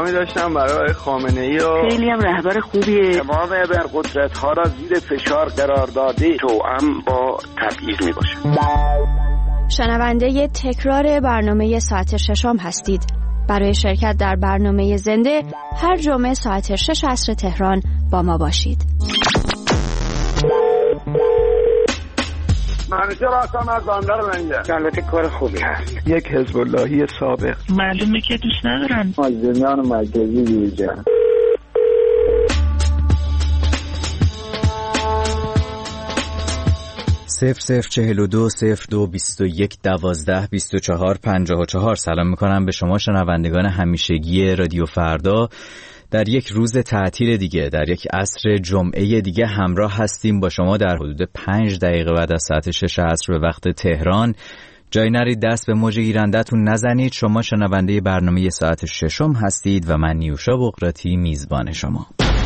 احترامی داشتم برای خامنه‌ای و خیلی هم رهبر خوبیه. تمام ابرقدرت‌ها را زیر فشار قرار داده توأم با تبعیض میباشه. شنونده تکرار برنامه ساعت ششم هستید. برای شرکت در برنامه زنده هر جمعه ساعت 6 عصر تهران با ما باشید. منوچهر هستم از بندر لنگر. البته کار خوبی هست. یک حزب اللهی سابق. معلومه که دوست ندارم. مازدیان مرکزی بیرجان. 00420221122454. سلام میکنم به شما شنوندگان همیشگی رادیو فردا. در یک روز تعطیل دیگه، در یک عصر جمعه دیگه همراه هستیم با شما در حدود 5 دقیقه بعد از ساعت 6 عصر به وقت تهران. جای نرید دست به موج گیرندتون نزنید. شما شنونده برنامه ساعت ششم هستید و من نیوشا بقراتی میزبان شما.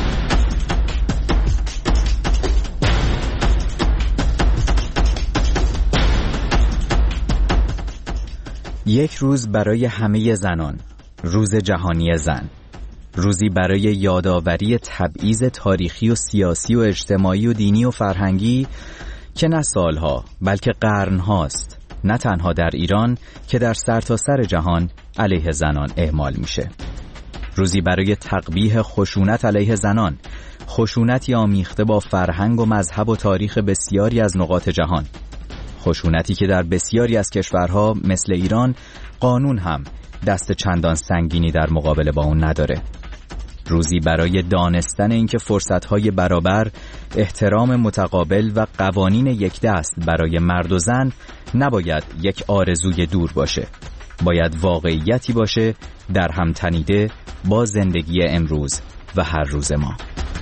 یک روز برای همه زنان، روز جهانی زن، روزی برای یادآوری تبعیض تاریخی و سیاسی و اجتماعی و دینی و فرهنگی که نه سالها بلکه قرن‌هاست، نه تنها در ایران که در سرتاسر جهان علیه زنان اعمال میشه. روزی برای تقبیح خشونت علیه زنان، خشونتی آمیخته با فرهنگ و مذهب و تاریخ بسیاری از نقاط جهان، خشونتی که در بسیاری از کشورها مثل ایران قانون هم دست چندان سنگینی در مقابله با اون نداره. روزی برای دانستن اینکه فرصت‌های برابر، احترام متقابل و قوانین یک دست برای مرد و زن نباید یک آرزوی دور باشه، باید واقعیتی باشه در هم تنیده با زندگی امروز و هر روز ما.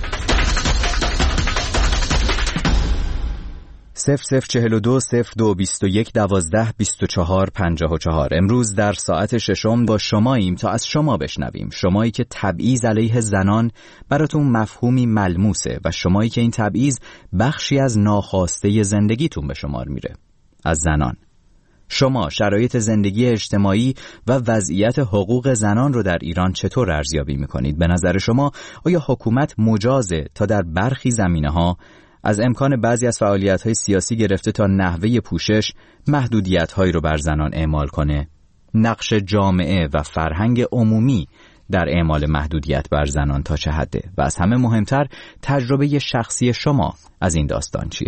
00420221122454. امروز در ساعت ششم با شماییم تا از شما بشنویم، شمایی که تبعیض علیه زنان براتون مفهومی ملموسه و شمایی که این تبعیض بخشی از ناخواسته زندگیتون به شمار میره. از زنان، شما شرایط زندگی اجتماعی و وضعیت حقوق زنان رو در ایران چطور ارزیابی میکنید؟ به نظر شما آیا حکومت مجازه تا در برخی زمینه‌ها از امکان بعضی از فعالیت‌های سیاسی گرفته تا نحوه پوشش محدودیت‌هایی رو بر زنان اعمال کنه؟ نقش جامعه و فرهنگ عمومی در اعمال محدودیت بر زنان تا چه حده؟ و از همه مهمتر تجربه شخصی شما از این داستان چیه؟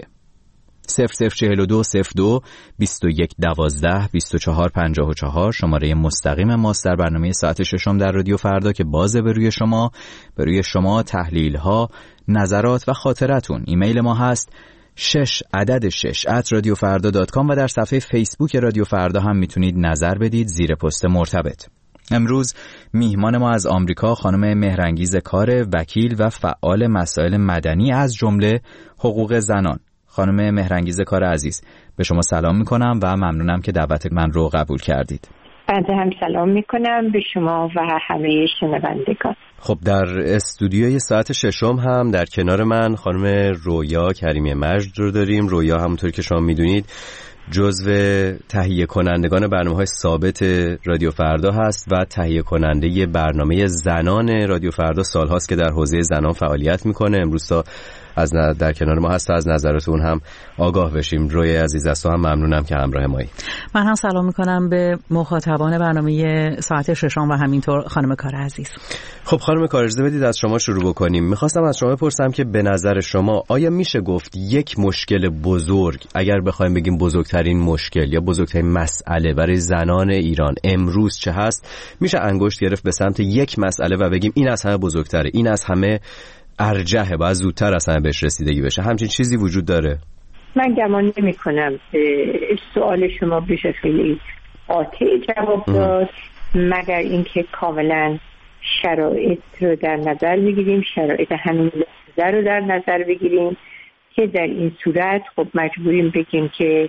00420221122454 شماره مستقیم ماست در برنامه ساعت ششم در رادیو فردا که بازه به روی شما تحلیل ها، نظرات و خاطرتون. ایمیل ما هست 6@radiofarda.com و در صفحه فیسبوک رادیو فردا هم میتونید نظر بدید زیر پست مرتبط. امروز میهمان ما از آمریکا خانم مهرانگیز کار، وکیل و فعال مسائل مدنی از جمله حقوق زنان. خانم مهرانگیز کار عزیز، به شما سلام میکنم و ممنونم که دعوت من رو قبول کردید. بنده هم سلام میکنم به شما و همه شنوندگان. خب در استودیوی ساعت ششم هم در کنار من خانم رویا کریمی مجد رو داریم. رویا همونطور که شما میدونید جزو تهیه کنندگان برنامه‌های ثابت رادیو فردا هست و تهیه کننده برنامه زنان رادیو فردا سالهاست که در حوزه زنان فعالیت میکنه. امروز تا در کنار ما هست تا از نظراتون هم آگاه بشیم. روی عزیز است و هم ممنونم که همراه مایی. من هم سلام میکنم به مخاطبان برنامه ساعت ششم و همینطور خانم کار عزیز. خب خانم کار، اجازه بدید از شما شروع بکنیم. میخواستم از شما بپرسم که به نظر شما آیا میشه گفت یک مشکل بزرگ، اگر بخوایم بگیم بزرگترین مشکل یا بزرگترین مسئله برای زنان ایران امروز چه هست، میشه انگشت گرفت به سمت یک مسئله و بگیم این از همه بزرگتره، این از همه ارجحه، باید زودتر از همه بهش رسیدگی بشه؟ همچین چیزی وجود داره؟ من گمان نمی کنم سوال شما بشه خیلی قاطع جواب داد، مگر اینکه کاملا شرایط رو در نظر بگیریم، شرایط همین لحظه رو در نظر بگیریم که در این صورت خب مجبوریم بگیم که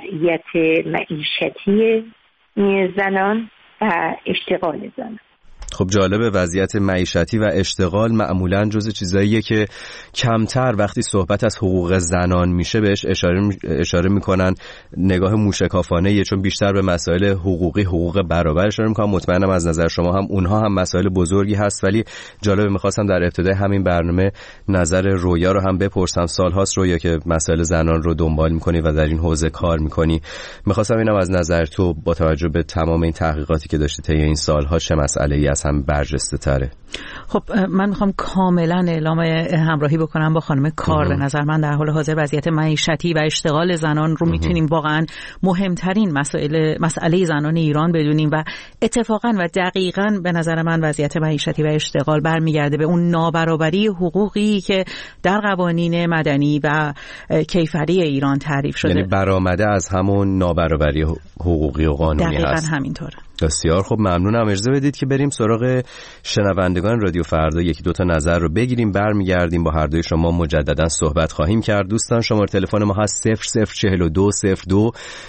وضعیت معیشتی زنان و اشتغال زنان. خب جالبه، وضعیت معیشتی و اشتغال معمولاً جزو چیزاییه که کمتر وقتی صحبت از حقوق زنان میشه بهش اشاره میکنن، نگاه موشکافانه‌ایه، چون بیشتر به مسائل حقوقی، حقوق برابر اشاره میکنن. مطمئنم از نظر شما هم اونها هم مسائل بزرگی هست، ولی جالبه، میخواستم در ابتدای همین برنامه نظر رویا رو هم بپرسم. سالهاست رویا که مسائل زنان رو دنبال میکنی و در این حوزه کار میکنی. میخواستم اینم از نظر تو با توجه به تمام این تحقیقاتی که داشتی طی این سالها چه مسئله‌ای از هم برجسته تره؟ خب من میخوام کاملا اعلام همراهی بکنم با خانم کار. به نظر من در حال حاضر وضعیت معیشتی و اشتغال زنان رو میتونیم واقعا مهمترین مسئله زنان ایران بدونیم و اتفاقا و دقیقاً به نظر من وضعیت معیشتی و اشتغال برمیگرده به اون نابرابری حقوقی که در قوانین مدنی و کیفری ایران تعریف شده. یعنی برآمده از همون نابرابری حقوقی و قانونی هست. دقیقاً همینطوره. بسیار خب، ممنونم. اجازه بدید که بریم سراغ شنوندگان رادیو فردا، یکی دوتا نظر رو بگیریم، برمیگردیم با هر دوی شما مجددا صحبت خواهیم کرد. دوستان شماره تلفن ما هست 0042 02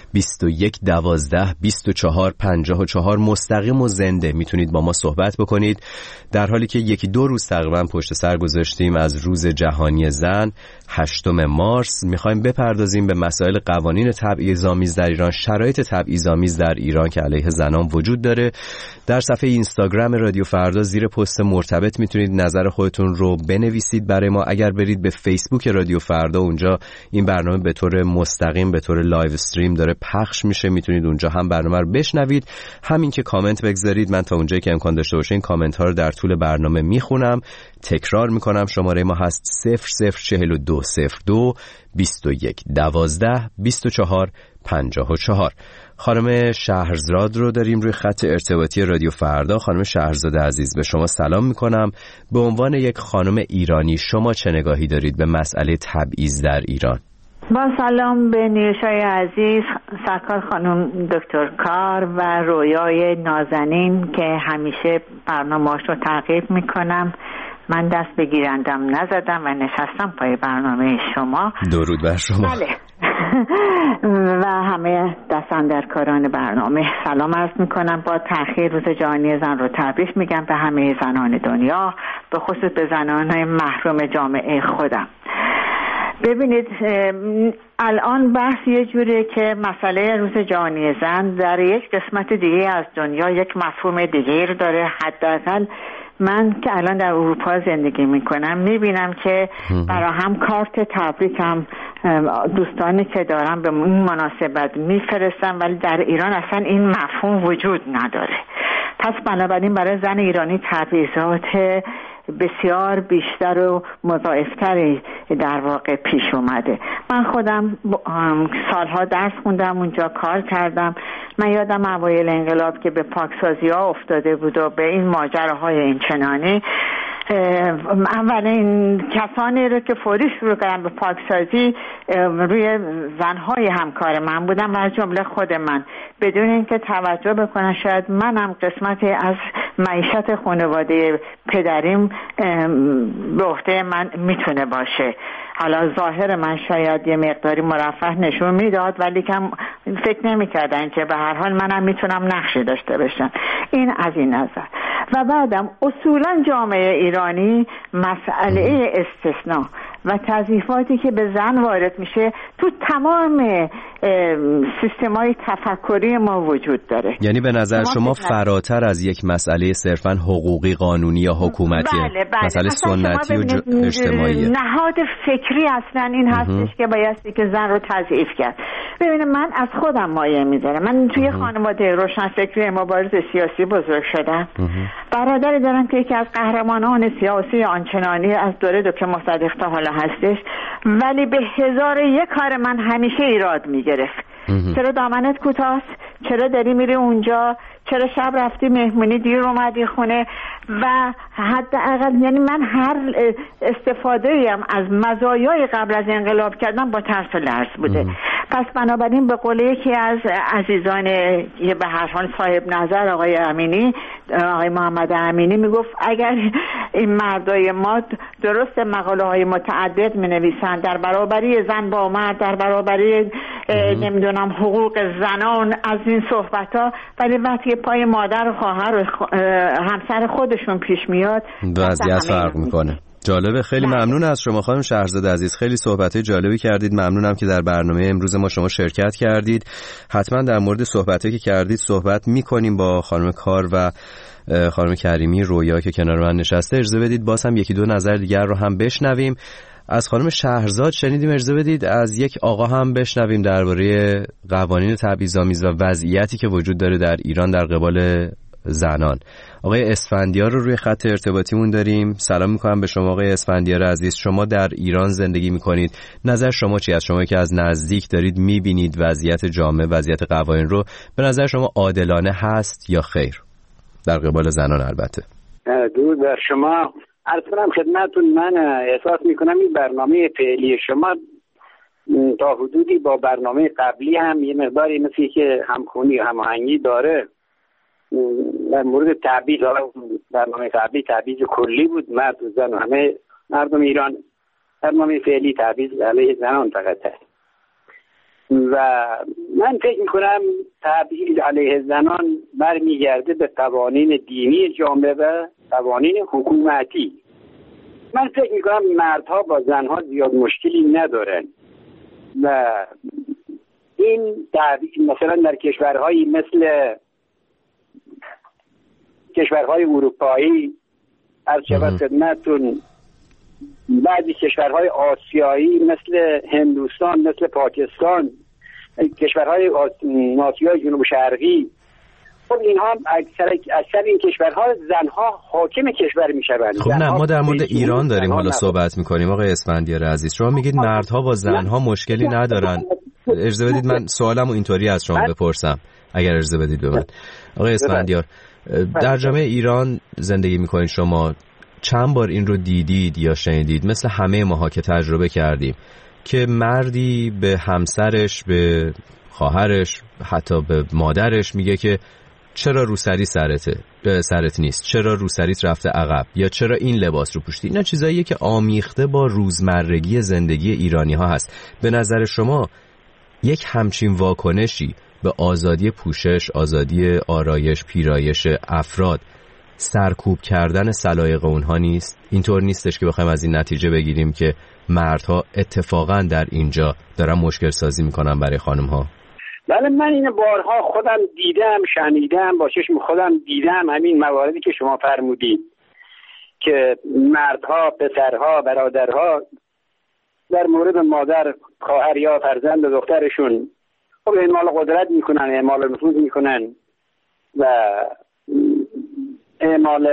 21 12 24 54. مستقیم و زنده میتونید با ما صحبت بکنید. در حالی که یکی دو روز تقریبا پشت سر گذاشتیم از روز جهانی زن 8 مارس، میخوایم بپردازیم به مسائل قوانین تبعیض‌آمیز در ایران، شرایط تبعیض‌آمیز در ایران که علیه زنان وجود داره. در صفحه اینستاگرام رادیو فردا زیر پست مرتبط میتونید نظر خودتون رو بنویسید برای ما. اگر برید به فیسبوک رادیو فردا، اونجا این برنامه به طور مستقیم به طور لایو استریم داره پخش میشه، میتونید اونجا هم برنامه رو بشنوید، همین که کامنت بگذارید. من تا اونجایی که امکان داشته باشه این کامنت ها رو در طول برنامه میخونم. تکرار میکنم، شماره ما هست 0042 02 21 12 24 54. خانم شهرزاد رو داریم روی خط ارتباطی رادیو فردا. خانم شهرزاد عزیز، به شما سلام میکنم. به عنوان یک خانم ایرانی شما چه نگاهی دارید به مسئله تبعیض در ایران؟ با سلام به نیوشای عزیز، سرکار خانم دکتر کار و رویای نازنین که همیشه برنامه‌اش رو تعقیب میکنم. من دست به گیرندم نزدم و نشستم پای برنامه شما. درود بر شما. بله. و همه دستاندرکاران برنامه سلام عرض میکنم. با تأخیر روز جهانی زن رو تبریک میگم به همه زنان دنیا، به خصوص به زنان محروم جامعه خودم. ببینید الان بحث یه جوریه که مسئله روز جهانی زن در یک قسمت دیگه از دنیا یک مفهوم دیگه رو داره. حداقل من که الان در اروپا زندگی میکنم میبینم که برای هم کارت تبریکم دوستانی که دارم به این مناسبت میفرستم، ولی در ایران اصلا این مفهوم وجود نداره. پس بنابراین برای زن ایرانی تبعیضات بسیار بیشتر و مضاعفتری در واقع پیش اومده. من خودم سالها درس خوندم، اونجا کار کردم. من یادم اوایل انقلاب که به پاکسازی ها افتاده بود و به این ماجراهای اینچنانی، اولین کسانی رو که فوری شروع کردن به پاکسازی روی زنهای همکار من بودم و از جمله خود من، بدون اینکه توجه بکنن شاید منم قسمتی از معیشت خانواده پدریم به عهده من میتونه باشه. حالا ظاهر من شاید یه مقداری مرفه نشون میداد، ولی کم فکر نمی‌کردن که به هر حال منم میتونم نقشی داشته باشم. این از این نظر. و بعدم اصولا جامعه ایرانی مسئله استثناء و تضعیفاتی که به زن وارد میشه تو تمام سیستم‌های تفکری ما وجود داره. یعنی به نظر شما فراتر از یک مسئله صرفاً حقوقی قانونی یا حکومتی، بله. مسئله سنتی و اجتماعی، نهاد فکری اصلا این هستش که بایستی که زن رو تضعیف کرد. ببینید من از خودم مایه میذارم. من توی خانواده روشنفکری مبارز سیاسی بزرگ شدم. برادری دارم که یکی از قهرمانان سیاسی آنچنانی از دوره دکتر مصدق تا حالا هستش، ولی به 1001 کار من همیشه ایراد میگرفت. چرا دامنت کوتاست؟ چرا داری میری اونجا؟ چرا شب رفتی مهمونی دیر اومدی خونه؟ و حداقل یعنی من هر استفاده ام از مزایای قبل از انقلاب کردن با ترس و لرز بوده. پس بنابراین به قول یکی از عزیزان به هر حال صاحب نظر آقای امینی، آقای محمد امینی میگفت اگر این مردای ما درست مقاله های متعدد می نویسن در برابری زن با مرد، در برابری نمیدونم حقوق زنان، از این صحبت ها، ولی وقتی پای مادر و خواهر و همسر خودشون پیش میاد وضعیت فرق میکنه. جالبه. خیلی ممنون از شما خانم شهرزاد عزیز، خیلی صحبت‌های جالبی کردید. ممنونم که در برنامه امروز ما شما شرکت کردید. حتما در مورد صحبتایی که کردید صحبت می‌کنیم با خانم کار و خانم کریمی رویا که کنار من نشسته. اجازه بدید باز هم یکی دو نظر دیگر رو هم بشنویم. از خانم شهرزاد شنیدیم، اجازه بدید از یک آقا هم بشنویم درباره قوانین تبعیض‌آمیز و وضعیتی که وجود داره در ایران در قبال زنان. آقای اسفندیار رو روی خط ارتباطیمون داریم. سلام میکنم به شما آقای اسفندیار عزیز. شما در ایران زندگی میکنید، نظر شما چی است؟ شما که از نزدیک دارید میبینید وضعیت جامعه، وضعیت قوانین رو، به نظر شما عادلانه هست یا خیر در قبال زنان؟ البته درود بر شما. عرض کنم خدمتتون، من احساس میکنم این برنامه فعلی شما تا حدودی با برنامه قبلی هم یه مقداری مثل که همخونی و هماهنگی داره. در مورد تبعیض، برنامه قبلی تبعیض کلی بود، مرد و زن و همه مردم ایران. برنامه فعلی تبعیض علیه زنان فقط هست و من فکر میکنم تبعیض علیه زنان برمیگرده به قوانین دینی جامعه و قوانین حکومتی. من فکر میکنم مردها با زنها زیاد مشکلی ندارن و این مثلا در کشورهایی مثل کشورهای اروپایی، هر شود خدمتتون، بعضی کشورهای آسیایی مثل هندوستان، مثل پاکستان، کشورهای آسیای جنوب شرقی، خب اینها اکثر این کشورها زنها حاکم کشور میشوند. خب نه، ما در مورد ایران داریم حالا صحبت میکنیم آقای اسفندیار عزیز. شما میگید مردها با زنها مشکلی ندارن. اجازه بدید من سوالمو اینطوری از شما بپرسم اگر اجازه بدید به من. آقای اسفندیار، در جامعه ایران زندگی میکنید شما، چند بار این رو دیدید یا شنیدید مثل همه ماها که تجربه کردیم که مردی به همسرش، به خواهرش، حتی به مادرش میگه که چرا روسری سرت نیست، چرا روسریت رفته عقب، یا چرا این لباس رو پوشیدی؟ اینا چیزاییه که آمیخته با روزمرگی زندگی ایرانی ها هست. به نظر شما یک همچین واکنشی به آزادی پوشش، آزادی آرایش، پیرایش افراد سرکوب کردن سلایق اونها نیست؟ اینطور نیستش که بخوایم از این نتیجه بگیریم که مردها اتفاقا در اینجا دارن مشکل سازی میکنن برای خانم ها؟ بله، من این بارها خودم دیدم، شنیدم، با چشم خودم دیدم همین مواردی که شما فرمودید که مردها، پسرها، برادرها در مورد مادر، خواهر یا فرزند و دخترشون خب اعمال قدرت میکنن، اعمال نفوذ میکنن و اعمال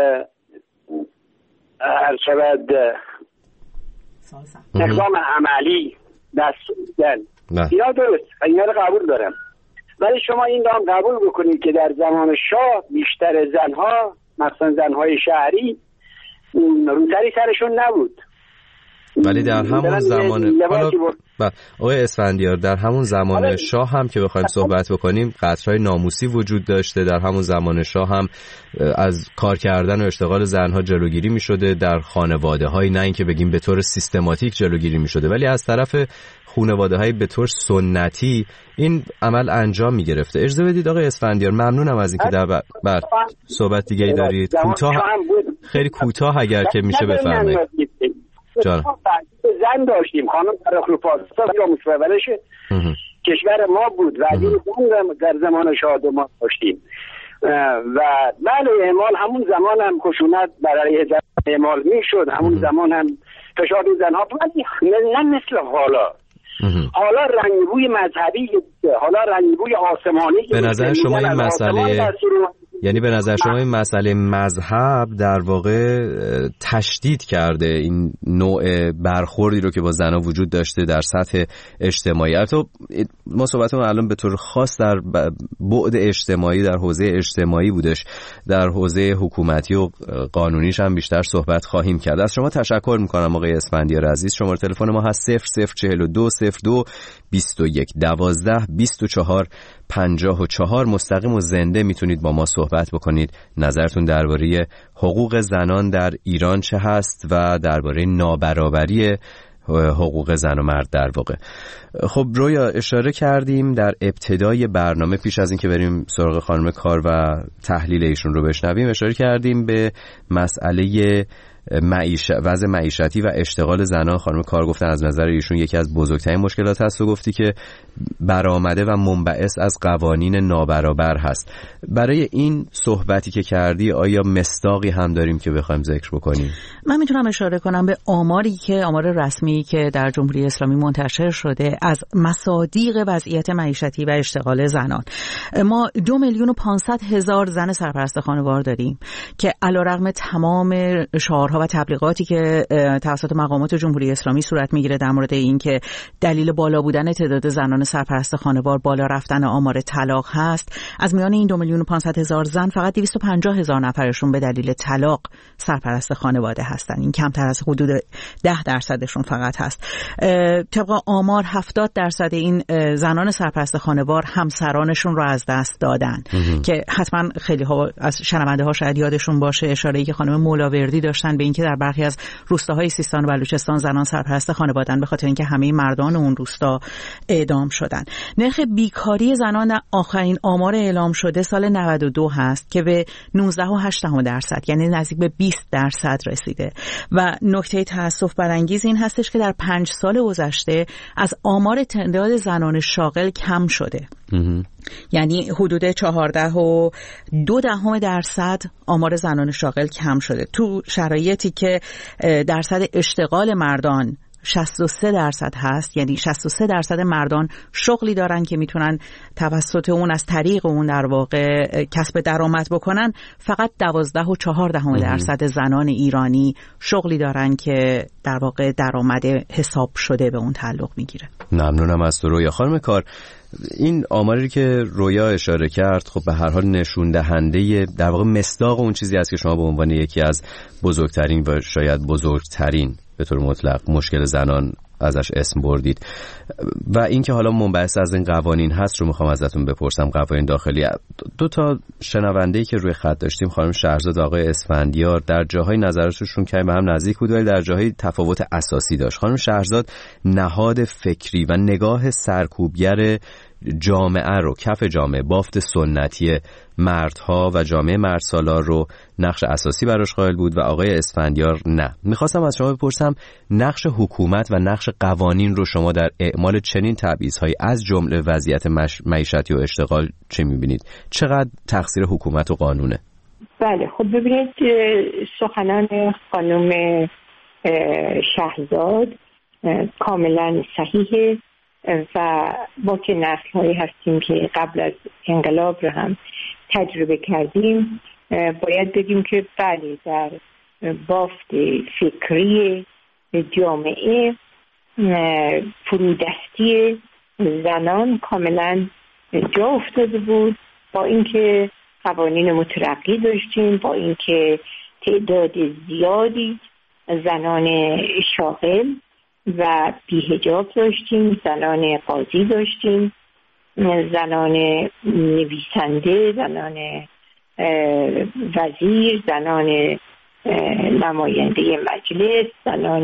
اقدام عملی دستور میدن. اینا درست، اینا رو قبول دارم، ولی شما این رو هم قبول بکنید که در زمان شاه بیشتر زنها، مثلا زنهای شهری، روسری سرشون نبود. ولی در همون زمان آقای اسفندیار، در همون زمان شاه هم که بخوایم صحبت بکنیم قطرهای ناموسی وجود داشته. در همون زمان شاه هم از کار کردن و اشتغال زنها جلوگیری می شده در خانواده های، نه اینکه بگیم به طور سیستماتیک جلوگیری می شده، ولی از طرف خانواده های به طور سنتی این عمل انجام می گرفته. اجازه بدید آقای اسفندیار، ممنونم از اینکه در بر صحبت دیگه ای دارید. کوتاه، خیلی کوتاه اگر که میشه بفرمایید. جان زن داشتیم، خانم فرخرو پاستا یا مصوبلش کشور ما بود و این زن در زمان شاه ما داشتیم و بله، اعمال همون زمان هم خشونت برای زن اعمال میشد، همون زمان هم فشار زنها، نه مثل حالا رنگبوی مذهبی، حالا رنگبوی آسمانی. به نظر شما این مسئله یعنی به نظر شما این مسئله مذهب در واقع تشدید کرده این نوع برخوردی رو که با زنها وجود داشته در سطح اجتماعی؟ البته ما صحبتمون الان به طور خاص در بعد اجتماعی، در حوزه اجتماعی بودش، در حوزه حکومتی و قانونیش هم بیشتر صحبت خواهیم کرد. از شما تشکر میکنم آقای اسفندیار عزیز. شماره تلفن ما هست 0042 02 21 12 24 54. مستقیم و زنده میتونید با ما صحبت بکنید، نظرتون درباره حقوق زنان در ایران چه هست و درباره نابرابری حقوق زن و مرد در واقع. خب رویا، اشاره کردیم در ابتدای برنامه پیش از اینکه بریم سراغ خانم کار و تحلیل ایشون رو بشنویم، اشاره کردیم به مسئله وضع معیشتی و اشتغال زنان. خانم کار گفتن از نظر ایشون یکی از بزرگترین مشکلات هست و گفتی که برآمده و منبعث از قوانین نابرابر هست. برای این صحبتی که کردی آیا مصداقی هم داریم که بخوایم ذکر بکنیم؟ من میتونم اشاره کنم به آمار رسمی که در جمهوری اسلامی منتشر شده از مصادیق وضعیت معیشتی و اشتغال زنان. ما 2,500,000 زن سرپرست خانوار داریم که علیرغم تمام شعارها و تبلیغاتی که توسط مقامات جمهوری اسلامی صورت میگیره در مورد این که دلیل بالا بودن تعداد زنان سرپرست خانوار بالا رفتن آمار طلاق هست، از میان این 2,500,000 زن فقط 250,000 نفرشون به دلیل طلاق سرپرست خانواده هستن. این کمتر از حدود 10% فقط هست. طبق آمار 70% این زنان سرپرست خانوار همسرانشون رو از دست دادن که حتما خیلی ها از شنونده ها شاید یادشون باشه اشاره‌ای که خانم مولاوردی داشتن به اینکه در برخی از روستاهای سیستان و بلوچستان زنان سرپرست خانواده‌اند به خاطر اینکه همه مردان اون روستا اعدام شدن. نرخ بیکاری زنان در آخرین آمار اعلام شده سال 92 هست که به 19.8%، یعنی نزدیک به 20% رسیده و نکته تأسف برانگیز این هستش که در 5 سال گذشته از آمار تعداد زنان شاغل کم شده. یعنی حدود 14.2% آمار زنان شاغل کم شده تو شرایطی که درصد اشتغال مردان 63% هست. یعنی 63% مردان شغلی دارن که میتونن توسط اون از طریق اون در واقع کسب درآمد بکنن. فقط 12.4% زنان ایرانی شغلی دارن که در واقع درآمد حساب شده به اون تعلق میگیره. ممنونم از تو رویا. خانم کار، این آماری که رویا اشاره کرد خب به هر حال نشون دهنده در واقع مصداق اون چیزی است که شما به عنوان یکی از بزرگترین و شاید بزرگترین به طور مطلق مشکل زنان ازش اسم بردید و این که حالا منبعث از این قوانین هست رو میخوام ازتون بپرسم. قوانین داخلی. دو تا شنونده‌ای که روی خط داشتیم، خانم شهرزاد و آقای اسفندیار، در جاهای نظرشون که به هم نزدیک بود ولی در جاهای تفاوت اساسی داشت. خانم شهرزاد نهاد فکری و نگاه سرکوبگر جامعه رو، کف جامعه، بافت سنتی مردها و جامعه مردسالار رو نقش اساسی براش قائل بود و آقای اسفندیار نه. میخواستم از شما بپرسم نقش حکومت و نقش قوانین رو شما در اعمال چنین تبعیض‌هایی از جمله وضعیت معیشتی و اشتغال چه میبینید؟ چقدر تقصیر حکومت و قانونه؟ بله، خب ببینید سخنان خانم شهرزاد کاملا صحیحه و ما که نسل‌هایی هستیم که قبل از انقلاب رو هم تجربه کردیم باید بگیم که بله در بافت فکری جامعه فرودستی زنان کاملا جا افتاده بود، با اینکه قوانین مترقی داشتیم، با اینکه تعداد زیادی زنان شاغل و بی‌حجاب داشتیم، زنان قاضی داشتیم، زنان نویسنده، زنان وزیر، زنان نماینده مجلس، زنان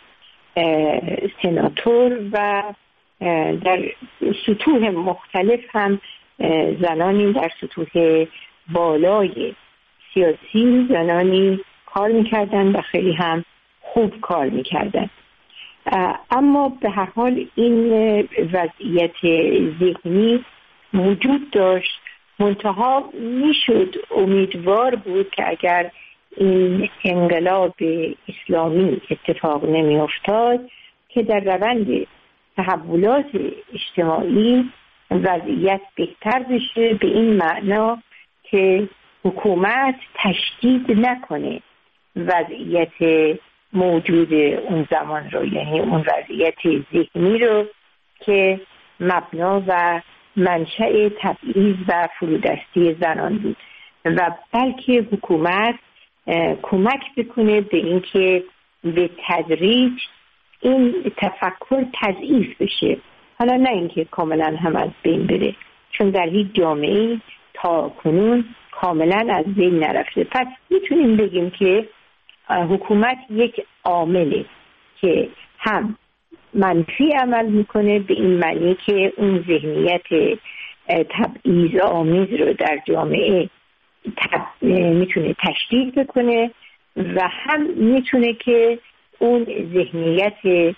سناتور و در سطوح مختلف هم زنانی در سطوح بالای سیاسی زنانی کار میکردن و خیلی هم خوب کار میکردن. اما به هر حال این وضعیت ذهنی وجود داشت، منتها میشد امیدوار بود که اگر این انقلاب اسلامی اتفاق نمی افتاد که در روند تحولات اجتماعی وضعیت بهتر بشه، به این معنا که حکومت تشدید نکنه وضعیت موجود اون زمان رو، یعنی اون وضعیت ذهنی رو که مبنا و منشأ تبعیض و فرودستی زنان بود، و بلکه حکومت کمک بکنه به اینکه به تدریج این تفکر تضعیف بشه. حالا نه اینکه کاملا هم از بین بره، چون در هیچ جامعه تا کنون کاملا از بین نرفته. پس میتونیم بگیم که حکومت یک عامله که هم منفی عمل میکنه، به این معنی که اون ذهنیت تبعیض آمیز رو در جامعه میتونه تشدید بکنه، و هم میتونه که اون ذهنیت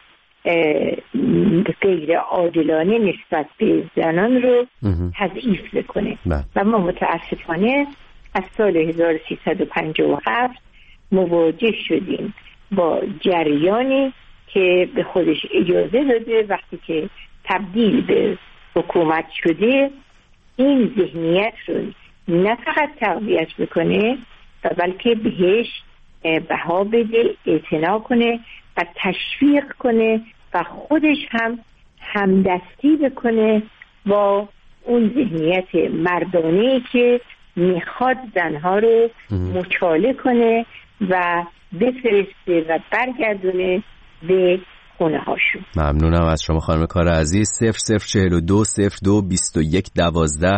غیر عادلانه نسبت به زنان رو تضعیف بکنه. و ما متاسفانه از سال 1357 مواجه شدیم با جریانی که به خودش اجازه داده وقتی که تبدیل به حکومت شده این ذهنیت رو نه فقط تقویت بکنه و بلکه بهش بها بده، اعتنا کنه و تشویق کنه و خودش هم همدستی بکنه با اون ذهنیت مردانه‌ای که میخواد زنها رو مچاله کنه و بفرسته و برگردونه به خونه هاشون. ممنونم از شما خانم کار عزیز. 0042 02 21 12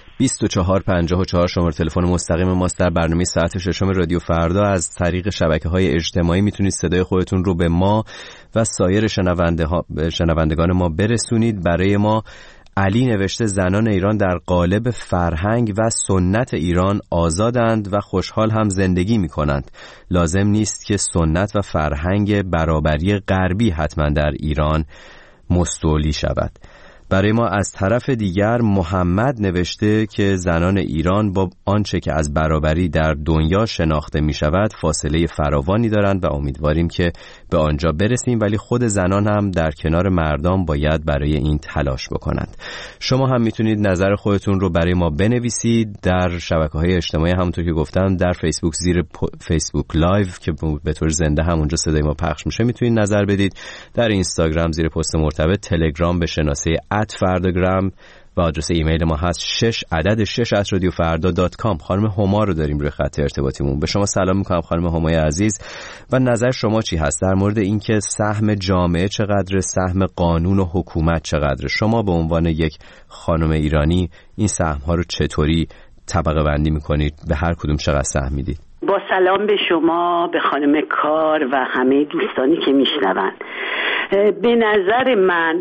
24 54 شماره تلفن مستقیم ماست. در برنامه ساعت ششم رادیو فردا از طریق شبکه‌های اجتماعی میتونید صدای خودتون رو به ما و سایر شنوندگان ما برسونید. برای ما علی نوشته زنان ایران در قالب فرهنگ و سنت ایران آزادند و خوشحال هم زندگی می کنند. لازم نیست که سنت و فرهنگ برابری غربی حتما در ایران مستولی شود. برای ما از طرف دیگر محمد نوشته که زنان ایران با آنچه که از برابری در دنیا شناخته می شود فاصله فراوانی دارند و امیدواریم که به آنجا برسیم، ولی خود زنان هم در کنار مردان باید برای این تلاش بکنند. شما هم میتونید نظر خودتون رو برای ما بنویسید در شبکه‌های اجتماعی، همونطور که گفتم در فیسبوک زیر فیسبوک لایو که به طور زنده همونجا صدای ما پخش میشه میتونید نظر بدید. در اینستاگرام زیر پست مرتبط، تلگرام به شناسه @فرdagram و آدرس ایمیل ما هست 6@radiofarda.com. خانم هما رو داریم روی خط ارتباطیمون. به شما سلام میکنم خانم همای عزیز و نظر شما چی هست در مورد اینکه سهم جامعه چقدر، سهم قانون و حکومت چقدر؟ شما به عنوان یک خانم ایرانی این سهم ها رو چطوری طبقه بندی میکنید؟ به هر کدوم چقدر سهم میدید؟ با سلام به شما، به خانم کار و همه دوستانی که میشنون. به نظر من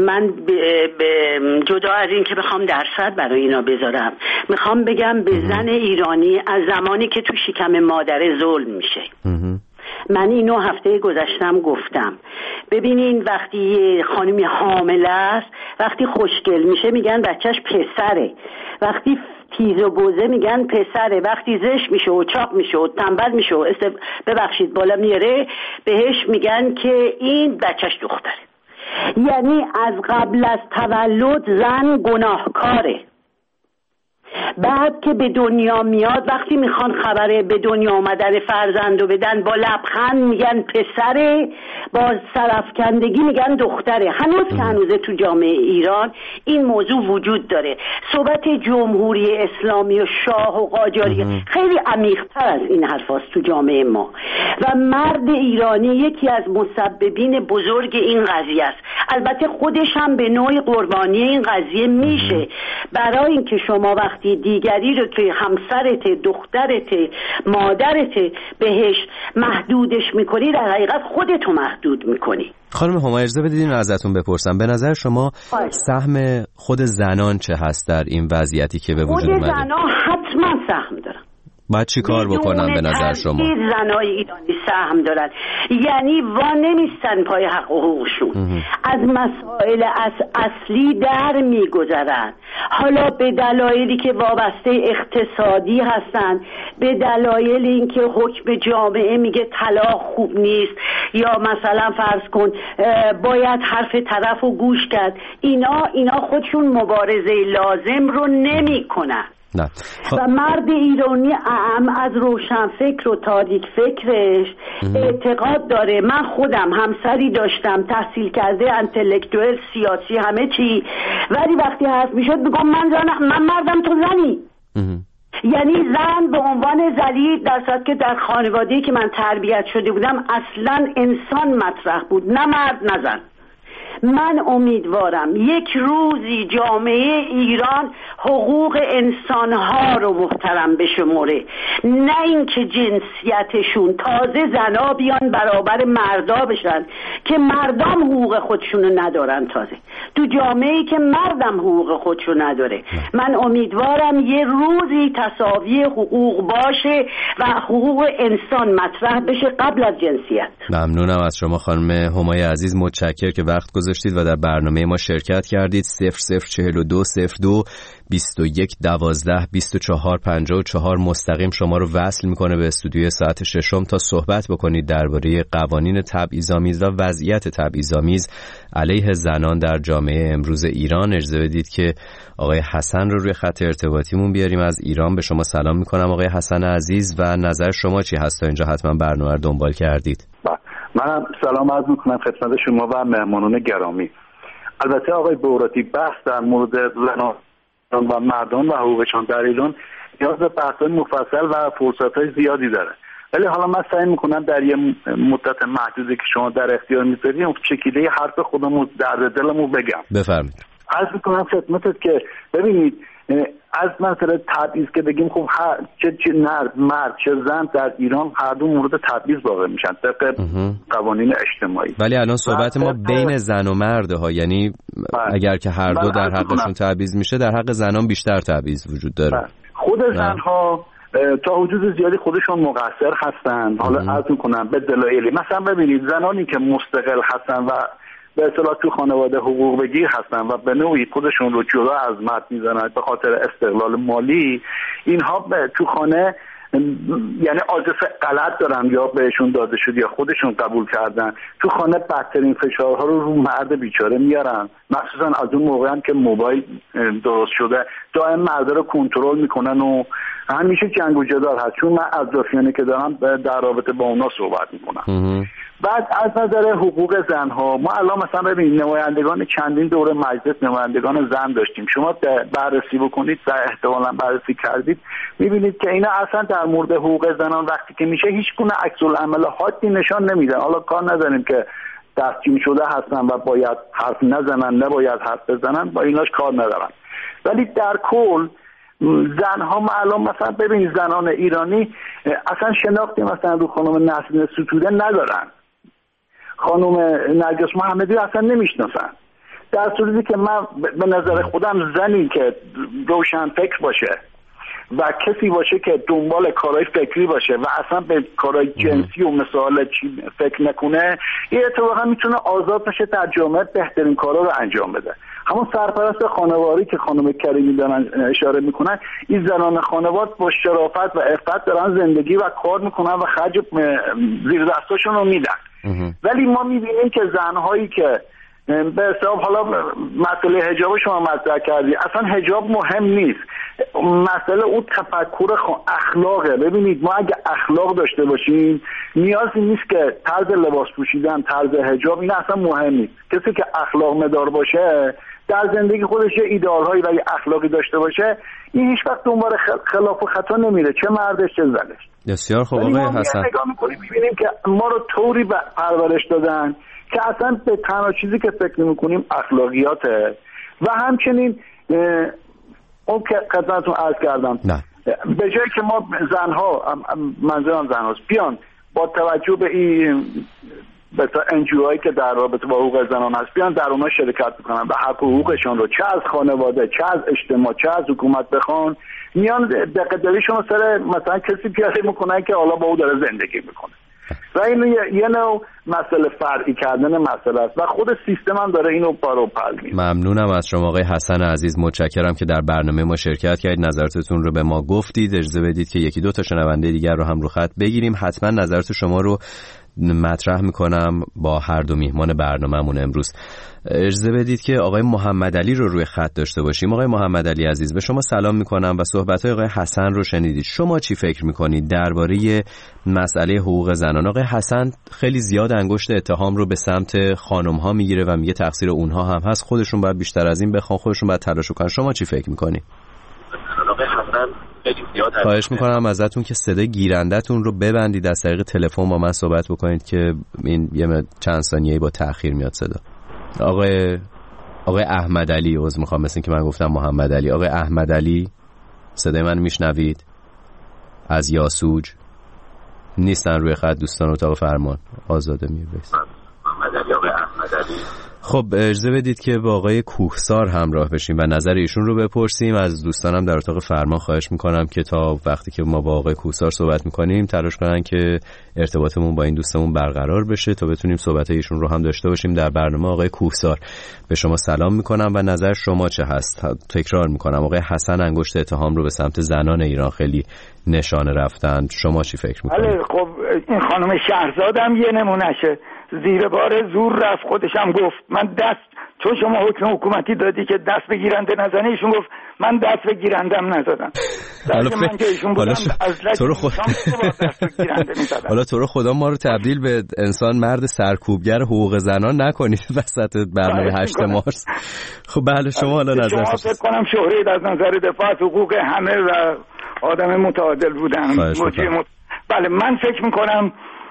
جدا از این که بخوام درصد برای اینا بذارم، میخوام بگم به زن ایرانی از زمانی که تو شکم مادر ظلم میشه. من اینو هفته گذشتم گفتم. ببینین وقتی یه خانمی حامله است، وقتی خوشگل میشه میگن بچهش پسره، وقتی تیز و بوزه میگن پسره، وقتی زشت میشه و چاق میشه و تنبل میشه و ببخشید بالا میاره بهش میگن که این بچهش دختره. یعنی از قبل از تولد زن گناهکاره. بعد که به دنیا میاد، وقتی میخوان خبر به دنیا آمدن فرزندو بدن با لبخند میگن پسره، با سرافکندگی میگن دختره. هنوز که هنوزه تو جامعه ایران این موضوع وجود داره. صحبت جمهوری اسلامی و شاه و قاجاری خیلی عمیق‌تر از این حرفاست تو جامعه ما و مرد ایرانی یکی از مسببین بزرگ این قضیه است. البته خودش هم به نوعی قربانی این قضیه میشه، برای اینکه شما وقتی دیگری رو که همسرت، دخترت، مادرت بهش محدودش میکنی، در حقیقت خودتو محدود میکنی. خانم هما اجازه بدید اینو ازتون بپرسم، به نظر شما سهم خود زنان چه هست در این وضعیتی که به وجود اومده؟ خود زنان حتما سهم دارن. باید چی کار بکنن به نظر شما؟ زنای ایرانی سهم دارن، یعنی وا نمیستن پای حق و حقوقشون، از مسائل اصلی در میگذرن، حالا به دلایلی که وابسته اقتصادی هستن، به دلایل اینکه حکم جامعه میگه طلاق خوب نیست، یا مثلا فرض کن باید حرف طرفو گوش کرد. اینا خودشون مبارزه لازم رو نمیکنن. نه. و مرد ایرانی از روشن فکر و تاریک فکرش اعتقاد داره. من خودم همسری داشتم تحصیل کرده، انتلکتوئل، سیاسی، همه چی، ولی وقتی حرف میشد میگم من مردم تو زنی. یعنی زن به عنوان ذلیل، در صورتی که در خانواده‌ای که من تربیت شده بودم اصلا انسان مطرح بود، نه مرد نه زن. من امیدوارم یک روزی جامعه ایران حقوق انسانها رو محترم بشمره، نه اینکه جنسیتشون، تازه زنا بیان برابر مردا بشن که مردم حقوق خودشونو ندارن. تازه تو جامعه‌ای که مردم حقوق خودشو نداره، من امیدوارم یه روزی تساوی حقوق باشه و حقوق انسان مطرح بشه قبل از جنسیت. ممنونم از شما خانم همای عزیز، متشکرم که وقت گذاشتید و در برنامه ما شرکت کردید. 0042 02 21 12 24 54 مستقیم شما رو وصل میکنه به استودیوی ساعت ششم تا صحبت بکنید درباره قوانین تبعیض‌آمیز و وضعیت تبعیض‌آمیز علیه زنان در جامعه امروز ایران. اجازه بدید که آقای حسن رو روی خط ارتباطیمون بیاریم از ایران. به شما سلام میکنم آقای حسن عزیز و نظر شما چی هست؟ تا اینجا حتما برنامه رو دنبال کردید. من سلام عرض میکنم خدمت شما و مهمانان گرامی. البته آقای بوراتی بحث در مورد زنان و مردان و حقوقشان در ایران نیاز به بحث‌های مفصل و فرصت‌های زیادی داره، ولی حالا من سعی میکنم در یه مدت محدودی که شما در اختیار میذارید چکیده حرف خودمو درد دلمو بگم. بفرمایید. عرض میکنم خدمتت که ببینید از مثلا تبعیض که بگیم خب چه مرد چه زن در ایران هر دو مورد تبعیض واقع میشن طبق قوانین اجتماعی. ولی الان صحبت ما بین زن و مرد ها، یعنی اگر که هر دو در حقشون تبعیض میشه در حق زنان بیشتر تبعیض وجود داره. خود زنها تا حدود زیادی خودشون مقصر هستن. حالا عرض میکنم به دلایلی، مثلا ببینید زنانی که مستقل هستن و به اصطلاح تو خانواده حقوق بگیر هستن و به نوعی خودشون رو جدا از مرد میزنن به خاطر استقلال مالی، اینها تو خانه یعنی عاطفه غلط دارن یا بهشون داده شد یا خودشون قبول کردن، تو خانه بدترین فشارها رو مرد بیچاره میارن، مخصوصا از اون موقع هم که موبایل درست شده دائم مرد رو کنترل میکنن و همیشه جنگ و جدال هست. چون من اطرافیانی که دارم در رابطه با اونا صحبت میکنم. بعد از نظر حقوق زنها ما الان مثلا ببینید نمایندگان چندین دوره مجلس نمایندگان زن داشتیم، شما بررسی بکنید و احتمالاً بررسی کردید میبینید که اینا اصلا در مورد حقوق زنان وقتی که میشه هیچ گونه عکس العمل حادی نشان نمیدن. حالا کار نداریم که دستگیر شده هستن و باید حرف نزنن نباید حرف بزنن، با ایناش کار ندارن، ولی در کل زنها ما الان مثلا ببینید زنان ایرانی اصلا شناختی مثلا رو خانم نسرین ستوده ندارن، خانم نرگس محمدی اصلا نمیشناسن، در صورتی که من به نظر خودم زنی که روشن فکر باشه و کسی باشه که دنبال کارهای فکری باشه و اصلا به کارهای جنسی و مثال چی فکر نکنه، این اتفاقا میتونه آزاد بشه در جامعه بهترین کارا رو انجام بده. همون سرپرست خانواری که خانم کریمی دارن اشاره میکنن، این زنان خانوار با شرافت و عفت دارن زندگی و کار میکنن و خرج زیر دستاشون رو میدن. ولی ما میبینیم که زنهایی که به حساب حالا مسئله حجاب شما مطرح کردی، اصلا حجاب مهم نیست، مسئله اون تفکر اخلاقه. ببینید ما اگه اخلاق داشته باشیم نیازی نیست که طرز لباس پوشیدن، طرز حجاب، این اصلا مهم نیست. کسی که اخلاق مدار باشه در زندگی خودش ایدئال‌هایی و اخلاقی داشته باشه، این هیچ وقت دنبال خلاف و خطا نمیره، چه مردش چه زنش. بسیار خوب آقای حسن. نگاه می‌کنیم می‌بینیم که ما رو طوری پرورش دادن که اصلا به تنها چیزی که فکر می‌کنیم اخلاقیاته و همچنین اون که خدمتتون عرض کردم به جایی که ما زنها، منظورم زنهاست، بیان با توجه به این مثلا NGOهایی که در رابطه با حقوق زنان هست بیان در اونها شرکت بکنن و حق حقوقشون رو چه از خانواده چه از اجتماع چه از حکومت بخوان، میان دقیق‌دلیشون رو سر مثلا کسی پیاده میکنن که حالا با او داره زندگی میکنه و این یه نوع مسئله فرعی کردن مسئله است و خود سیستم هم داره اینو پارو پل می‌کنه. ممنونم از شما آقای حسن عزیز، متشکرم که در برنامه ما شرکت کردید، نظرتون رو به ما گفتید. اجازه بدید که یکی دو تا شنونده دیگر رو هم رو خط بگیریم. حتما نظرت شما رو مطرح میکنم با هر دو میهمان برنامه‌مون امروز. اجازه بدید که آقای محمد علی رو روی خط داشته باشیم. آقای محمد علی عزیز، به شما سلام میکنم و صحبت‌های آقای حسن رو شنیدید. شما چی فکر میکنید درباره مسئله حقوق زنان؟ آقای حسن خیلی زیاد انگشت اتهام رو به سمت خانم‌ها میگیره و میگه تقصیر اونها هم هست، خودشون باید بیشتر از این بخوان، خودشون باید تلاش کنن. شما چی فکر میکنید؟ آقای حسن خواهش میکنم ازتون که صدای گیرندتون رو ببندید، از طریق تلفن با من صحبت بکنید که این چند ثانیه‌ای با تأخیر میاد صدا. آقای احمد علی، عذر میخوام مثل که من گفتم محمد علی. آقای احمد علی صدای من میشنوید؟ از یاسوج نیستن روی خط دوستان اتاق فرمان. آزاده میرسید. محمد علی، آقای احمد علی. خب اجازه بدید که با آقای کوهسار همراه بشیم و نظر ایشون رو بپرسیم. از دوستانم در اتاق فرمان خواهش میکنم که تا وقتی که ما با آقای کوهسار صحبت میکنیم تلاش کنن که ارتباطمون با این دوستمون برقرار بشه تا بتونیم صحبت ایشون رو هم داشته باشیم در برنامه. آقای کوهسار، به شما سلام میکنم و نظر شما چه هست؟ تکرار میکنم آقای حسن انگشت اتهام رو به سمت زنان ایران خیلی نشانه رفتن. شما چی فکر میکنید؟ خب این خانم شهرزاد هم یه نمونهشه، زیر بار زور رفت، خودش هم گفت من چون شما حکم حکومتی دادی که دست به گیرنده نزنه، ایشون گفت من دست به گیرندم نزدم. حالا تو رو خدا ما رو تبدیل به انسان مرد سرکوبگر حقوق زنان نکنید وسط برنامه 8 مارس. خب بله، شما حالا نظر فکر کنم شهرید از نظر دفاع از حقوق همه و آدم متعادل بودن. بله، من فکر میکنم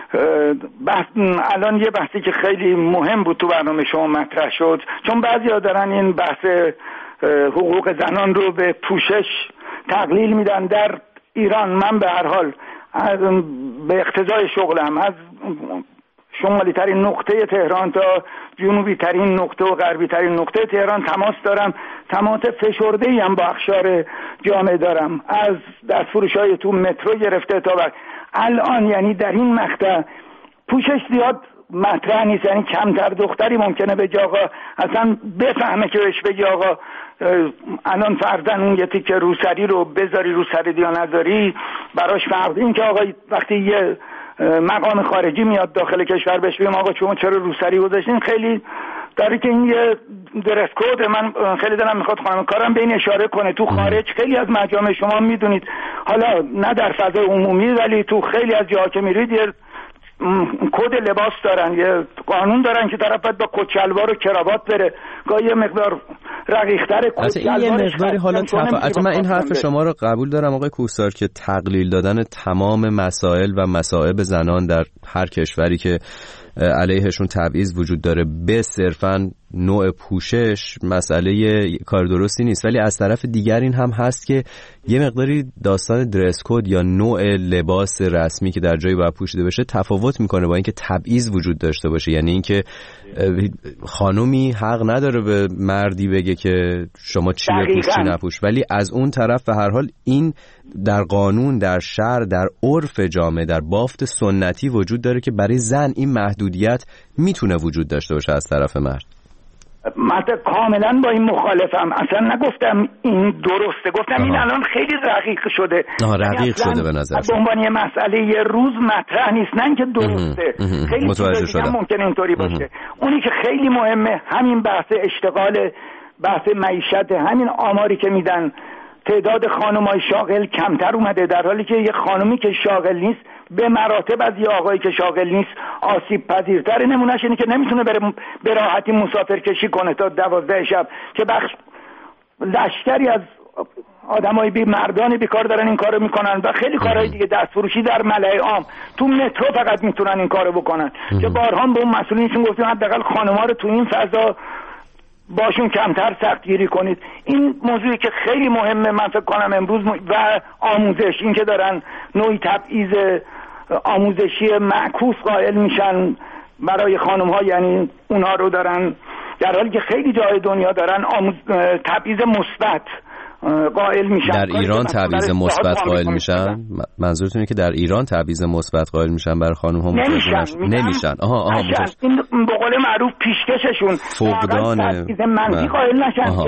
الان یه بحثی که خیلی مهم بود تو برنامه شما مطرح شد، چون بعضیا دارن این بحث حقوق زنان رو به پوشش تقلیل میدن در ایران. من به هر حال به اقتضای شغلم از شمالی ترین نقطه تهران تا جنوبی ترین نقطه و غربی ترین نقطه تهران تماس دارم، تماس فشرده‌ای هم با اقشار جامعه دارم، از دستفروش‌های تو مترو گرفته تا الان. یعنی در این مقطع پوشش زیاد مطرح نیست، یعنی کمتر دختری ممکنه به آقا اصلا بفهمه که بهش بگی آقا الان فرضاً اون یه تیکه روسری رو بذاری رو سرت یا نذاری براش فرق. این که آقا وقتی یه مقام خارجی میاد داخل کشور بهش بگیم آقا شما چرا روسری گذاشتین، خیلی داره که این یه درس کد. من خیلی دلم میخواد خانم کارم به این اشاره کنه. تو خارج خیلی از مجامع شما میدونید، حالا نه در فضای عمومی ولی تو خیلی از جاها که میرید یه کد لباس دارن، یه قانون دارن که طرف باید با کت شلوار و کراوات بره، گاهی یه مقدار رقیق‌تر کت شلوار. این مقداری حالا من این حرف شما رو قبول دارم آقای کوهسار که تقلیل دادن تمام مسائل و مصائب زنان در هر کشوری که علیهشون تبعیض وجود داره به صرفاً نوع پوشش مسئله کار درستی نیست، ولی از طرف دیگر این هم هست که یه مقداری داستان درس کد یا نوع لباس رسمی که در جایی باید پوشیده بشه تفاوت میکنه با اینکه تبعیض وجود داشته باشه. یعنی اینکه خانومی حق نداره به مردی بگه که شما چی بپوش چی نپوش، ولی از اون طرف به هر حال این در قانون، در شرع، در عرف جامعه، در بافت سنتی وجود داره که برای زن این محدودیت میتونه وجود داشته باشه از طرف مرد. من کاملا با این مخالفم، اصلا نگفتم این درسته، گفتم این الان خیلی رقیق شده. رقیق شده به نظر به عنوان یه مسئله یه روز مطرح نیست، نه اینکه درسته. خیلی چیزا ممکنه اینطوری باشه. اونی که خیلی مهمه همین بحث اشتغال، بحث معیشت. همین آماری که میدن تعداد خانم‌های شاغل کمتر اومده، در حالی که یه خانمی که شاغل نیست به مراتب از یه آقایی که شاغل نیست آسیب پذیرتره. نمونهش اینه که نمیتونه به راحتی مسافر کشی کنه تا 12 شب، که بخش لشکری از آدمای مردان بیکار دارن این کارو میکنن و خیلی کارهای دیگه، دستفروشی در ملأ عام، تو مترو فقط میتونن این کارو بکنن. که بارها به اون مسئولینشون گفتیم حداقل خانم‌ها رو تو این فضا باشون کمتر سختگیری کنید. این موضوعی که خیلی مهمه من فکر کنم امروز و آموزش، این که دارن نوعی تبعیض آموزشی معکوس قائل میشن برای خانم ها، یعنی اونها رو دارن در حالی که خیلی جای دنیا دارن تبعیض مثبت قائل میشن. در ایران تبعیض مثبت قائل میشن؟ منظورتونه که در ایران تبعیض مثبت قائل میشن برای خانم ها؟ نمیشن. این به قول معروف پیشکششون فقدان تبعیض منفی قائل نشن که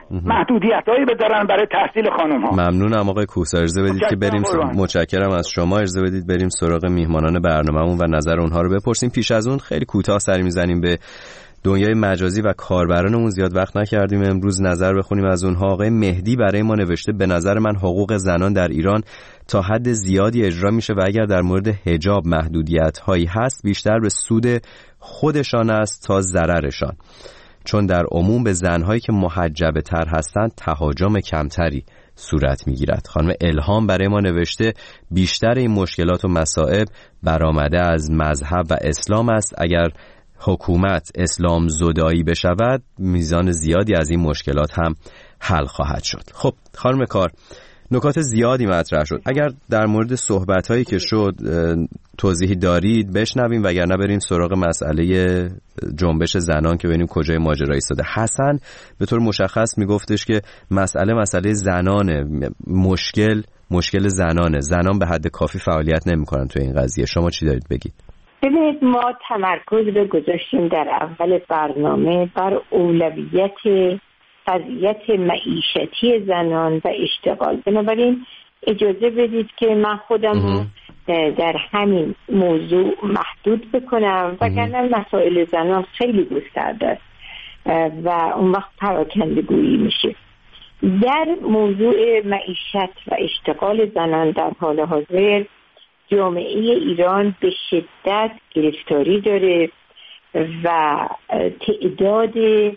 محدودیت‌هایی بذارن برای تحصیل خانم‌ها. ممنونم آقای کوهسار. اجازه بدید که بریم متشکرم از شما. اجازه بدید بریم سراغ میهمانان برنامه‌مون و نظر اونها رو بپرسیم. پیش از اون خیلی کوتاه سری می‌زنیم به دنیای مجازی و کاربرانمون. زیاد وقت نکردیم امروز نظر بخونیم از اونها. آقای مهدی برای ما نوشته به نظر من حقوق زنان در ایران تا حد زیادی اجرا میشه و اگر در مورد حجاب محدودیت‌هایی هست بیشتر به سود خودشان است تا ضررشان، چون در عموم به زنهایی که محجبه تر هستند تهاجم کمتری صورت میگیرد. خانم الهام برای ما نوشته بیشتر این مشکلات و مصائب برآمده از مذهب و اسلام است. اگر حکومت اسلام زدایی بشود میزان زیادی از این مشکلات هم حل خواهد شد. خب خانم کار، نکات زیادی مطرح شد. اگر در مورد صحبت‌هایی که شد توضیحی دارید بشنویم، وگرنه بریم سراغ مسئله جنبش زنان که ببینیم کجای ماجرا ایستاده. حسن به طور مشخص میگفتش که مسئله زنانه، مشکل زنانه. زنان به حد کافی فعالیت نمی‌کنن تو این قضیه. شما چی دارید بگید؟ ببینید، ما تمرکز رو گذاشتیم در اول برنامه بر اولویت قضیت معیشتی زنان و اشتغال. بنابراین اجازه بدید که من خودم در همین موضوع محدود بکنم، وگرنه مسائل زنان خیلی گسترده است و اون وقت پراکندگویی میشه. در موضوع معیشت و اشتغال زنان در حال حاضر جامعه ایران به شدت گرفتاری داره و تعداد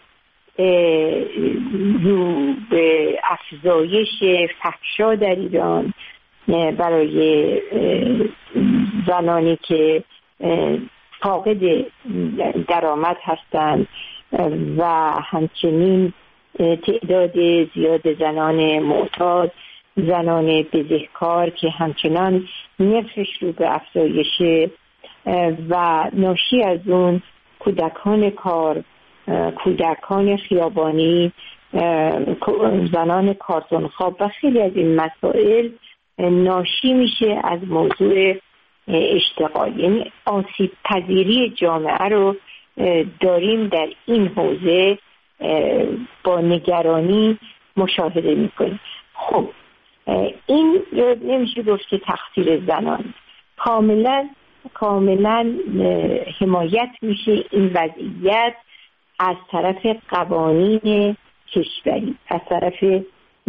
رو به افزایش فحشا در ایران برای زنانی که فاقد درآمد هستند و همچنین تعداد زیاد زنان معتاد، زنان بزهکار که همچنان نرخش رو به افزایش و ناشی از اون کودکان کار، کودکان خیابانی، زنان کارتونخواب و خیلی از این مسائل ناشی میشه از موضوع اشتغال. یعنی آسیب پذیری جامعه رو داریم در این حوزه با نگرانی مشاهده میکنیم. خب این نمیشه گفت که تقصیر زنان، کاملا حمایت میشه این وضعیت از طرف قوانین کشوری، از طرف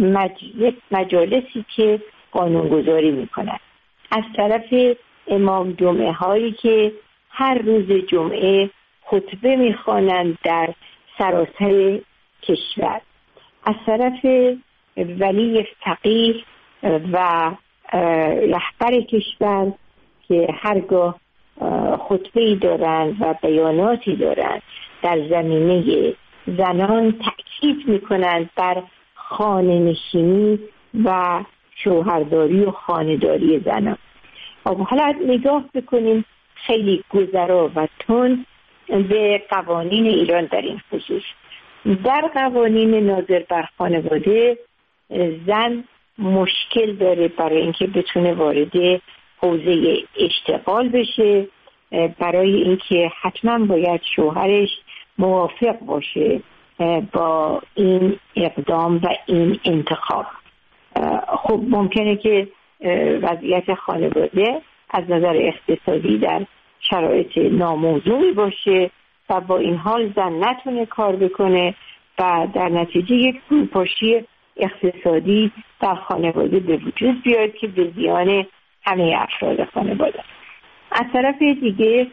مجالسی که قانونگذاری میکنند، از طرف امام جمعه هایی که هر روز جمعه خطبه میخوانند در سراسر کشور، از طرف ولی فقیه و رهبر کشور که هرگاه خطبه‌ای دارند و بیاناتی دارند در زمینه زنان تأکید میکنند بر خانه‌نشینی و شوهرداری و خانه‌داری زنان. حالا نگاه بکنیم خیلی گذرا و تند به قوانین ایران در این خصوص. در قوانین ناظر بر خانواده زن مشکل داره برای اینکه بتونه وارد حوزه اشتغال بشه، برای اینکه حتما باید شوهرش موافق باشه با این اقدام و این انتخاب. خب ممکنه که وضعیت خانواده از نظر اقتصادی در شرایط ناموزونی باشه و با این حال زن نتونه کار بکنه و در نتیجه یک فروپاشی اقتصادی در خانواده به وجود بیاد که به زیان همه افراد خانواده. از طرف دیگه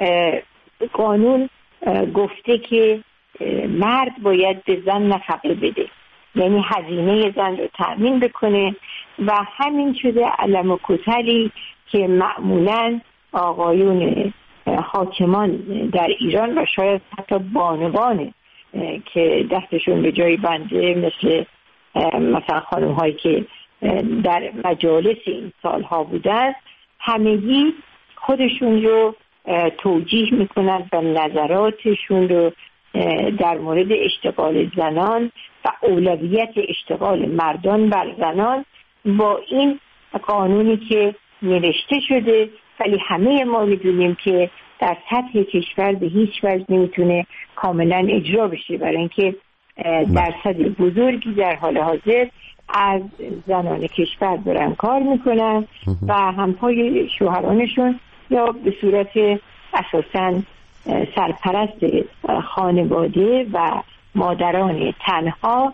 قانون گفته که مرد باید به زن نفقه بده، یعنی هزینه زن رو تأمین بکنه و همین شده علم و کتلی که معمولاً آقایون حاکمان در ایران و شاید حتی بانوان که دستشون به جای بنده مثلا خانم هایی که در مجالس این سالها بودن همگی خودشون رو توجیه میکنن و نظراتشون رو در مورد اشتغال زنان و اولویت اشتغال مردان بر زنان با این قانونی که نوشته شده، ولی همه ما میدونیم که در سطح کشور به هیچ وجه نمیتونه کاملا اجرا بشه، برای اینکه درصد بزرگی در حال حاضر از زنان کشور دارن کار میکنن و همپای شوهرانشون یا به صورت اساساً سرپرست خانواده و مادران تنها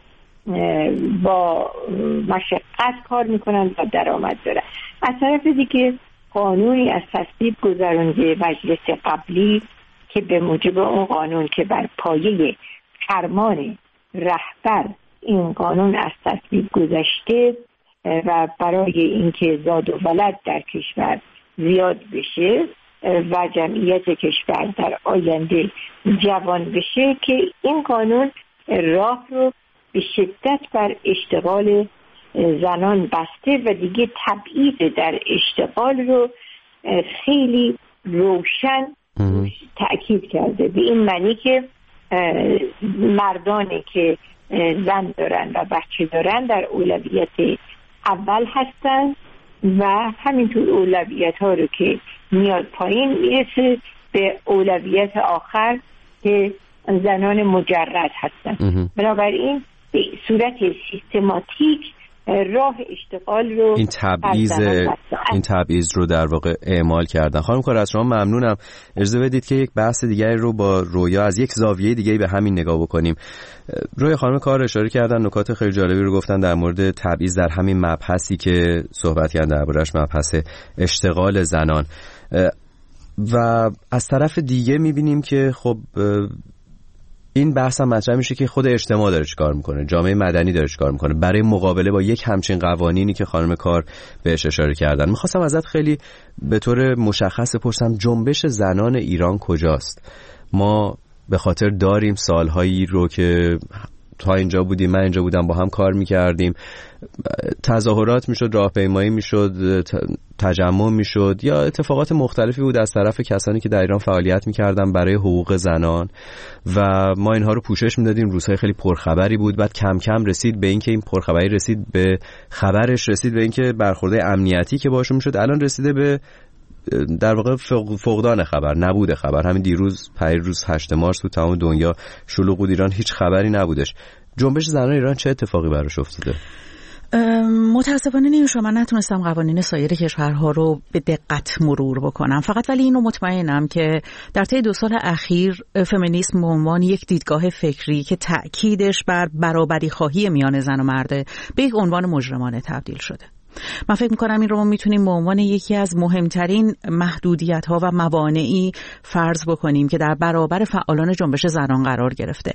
با مشقت کار میکنن و درآمد دارن. از طرف دیگه قانونی از تصویب گذرانده مجلس قبلی که به موجب اون قانون که بر پایه فرمان رهبر این قانون از تصویب گذشته و برای اینکه زاد و ولد در کشور زیاد بشه و جمعیت کشور در آینده جوان بشه که این قانون راه رو به شدت بر اشتغال زنان بسته و دیگه تبعیض در اشتغال رو خیلی روشن تأکید کرده، به این معنی که مردانی که زن دارن و بچه دارن در اولویت اول هستن و همینطور اولویت ها رو که میاد پایین میرسه به اولویت آخر که زنان مجرد هستن. بنابراین به صورت سیستماتیک راه اشتغال رو این تبعیض رو در واقع اعمال کردن. خانم کار، از شما ممنونم. اجازه بدید که یک بحث دیگری رو با رویا از یک زاویه دیگه به همین نگاه بکنیم. رویا خانم کار اشاره کردن، نکات خیلی جالبی رو گفتن در مورد تبعیض در همین مبحثی که صحبت کردن دربارش، مبحث اشتغال زنان. و از طرف دیگه می‌بینیم که خب این بحث هم مطرح میشه که خود اجتماع داره چیکار میکنه، جامعه مدنی داره چیکار میکنه برای مقابله با یک همچین قوانینی که خانم کار بهش اشاره کردن. میخواستم ازت خیلی به طور مشخص بپرسم جنبش زنان ایران کجاست؟ ما به خاطر داریم سالهایی رو که تا اینجا بودیم، من اینجا بودم، با هم کار میکردیم، تظاهرات میشد، راهپیمایی میشد، تجمع میشد، یا اتفاقات مختلفی بود از طرف کسانی که در ایران فعالیت میکردن برای حقوق زنان و ما اینها رو پوشش میدادیم. روزهای خیلی پرخبری بود، بعد کم کم رسید به اینکه این پرخبری رسید به خبرش، رسید به اینکه برخورده امنیتی که باشون میشد، الان رسیده به در واقع فقدان خبر، نبود خبر. همین دیروز پیروز 8 مارس بود، تمام دنیا شلوغ بود، ایران هیچ خبری نبودش. جنبش زنان ایران چه اتفاقی براش افتاده؟ متاسفانه نیوشا من نتونستم قوانین سایر کشورها رو به دقت مرور بکنم، فقط ولی اینو مطمئنم که در طی 2 سال اخیر فمینیسم به عنوان یک دیدگاه فکری که تأکیدش بر برابری خواهی میان زن و مرده به یک عنوان مجرمانه تبدیل شده. من فکر میکنم این رو ما میتونیم به عنوان یکی از مهمترین محدودیت‌ها و موانعی فرض بکنیم که در برابر فعالان جنبش زنان قرار گرفته.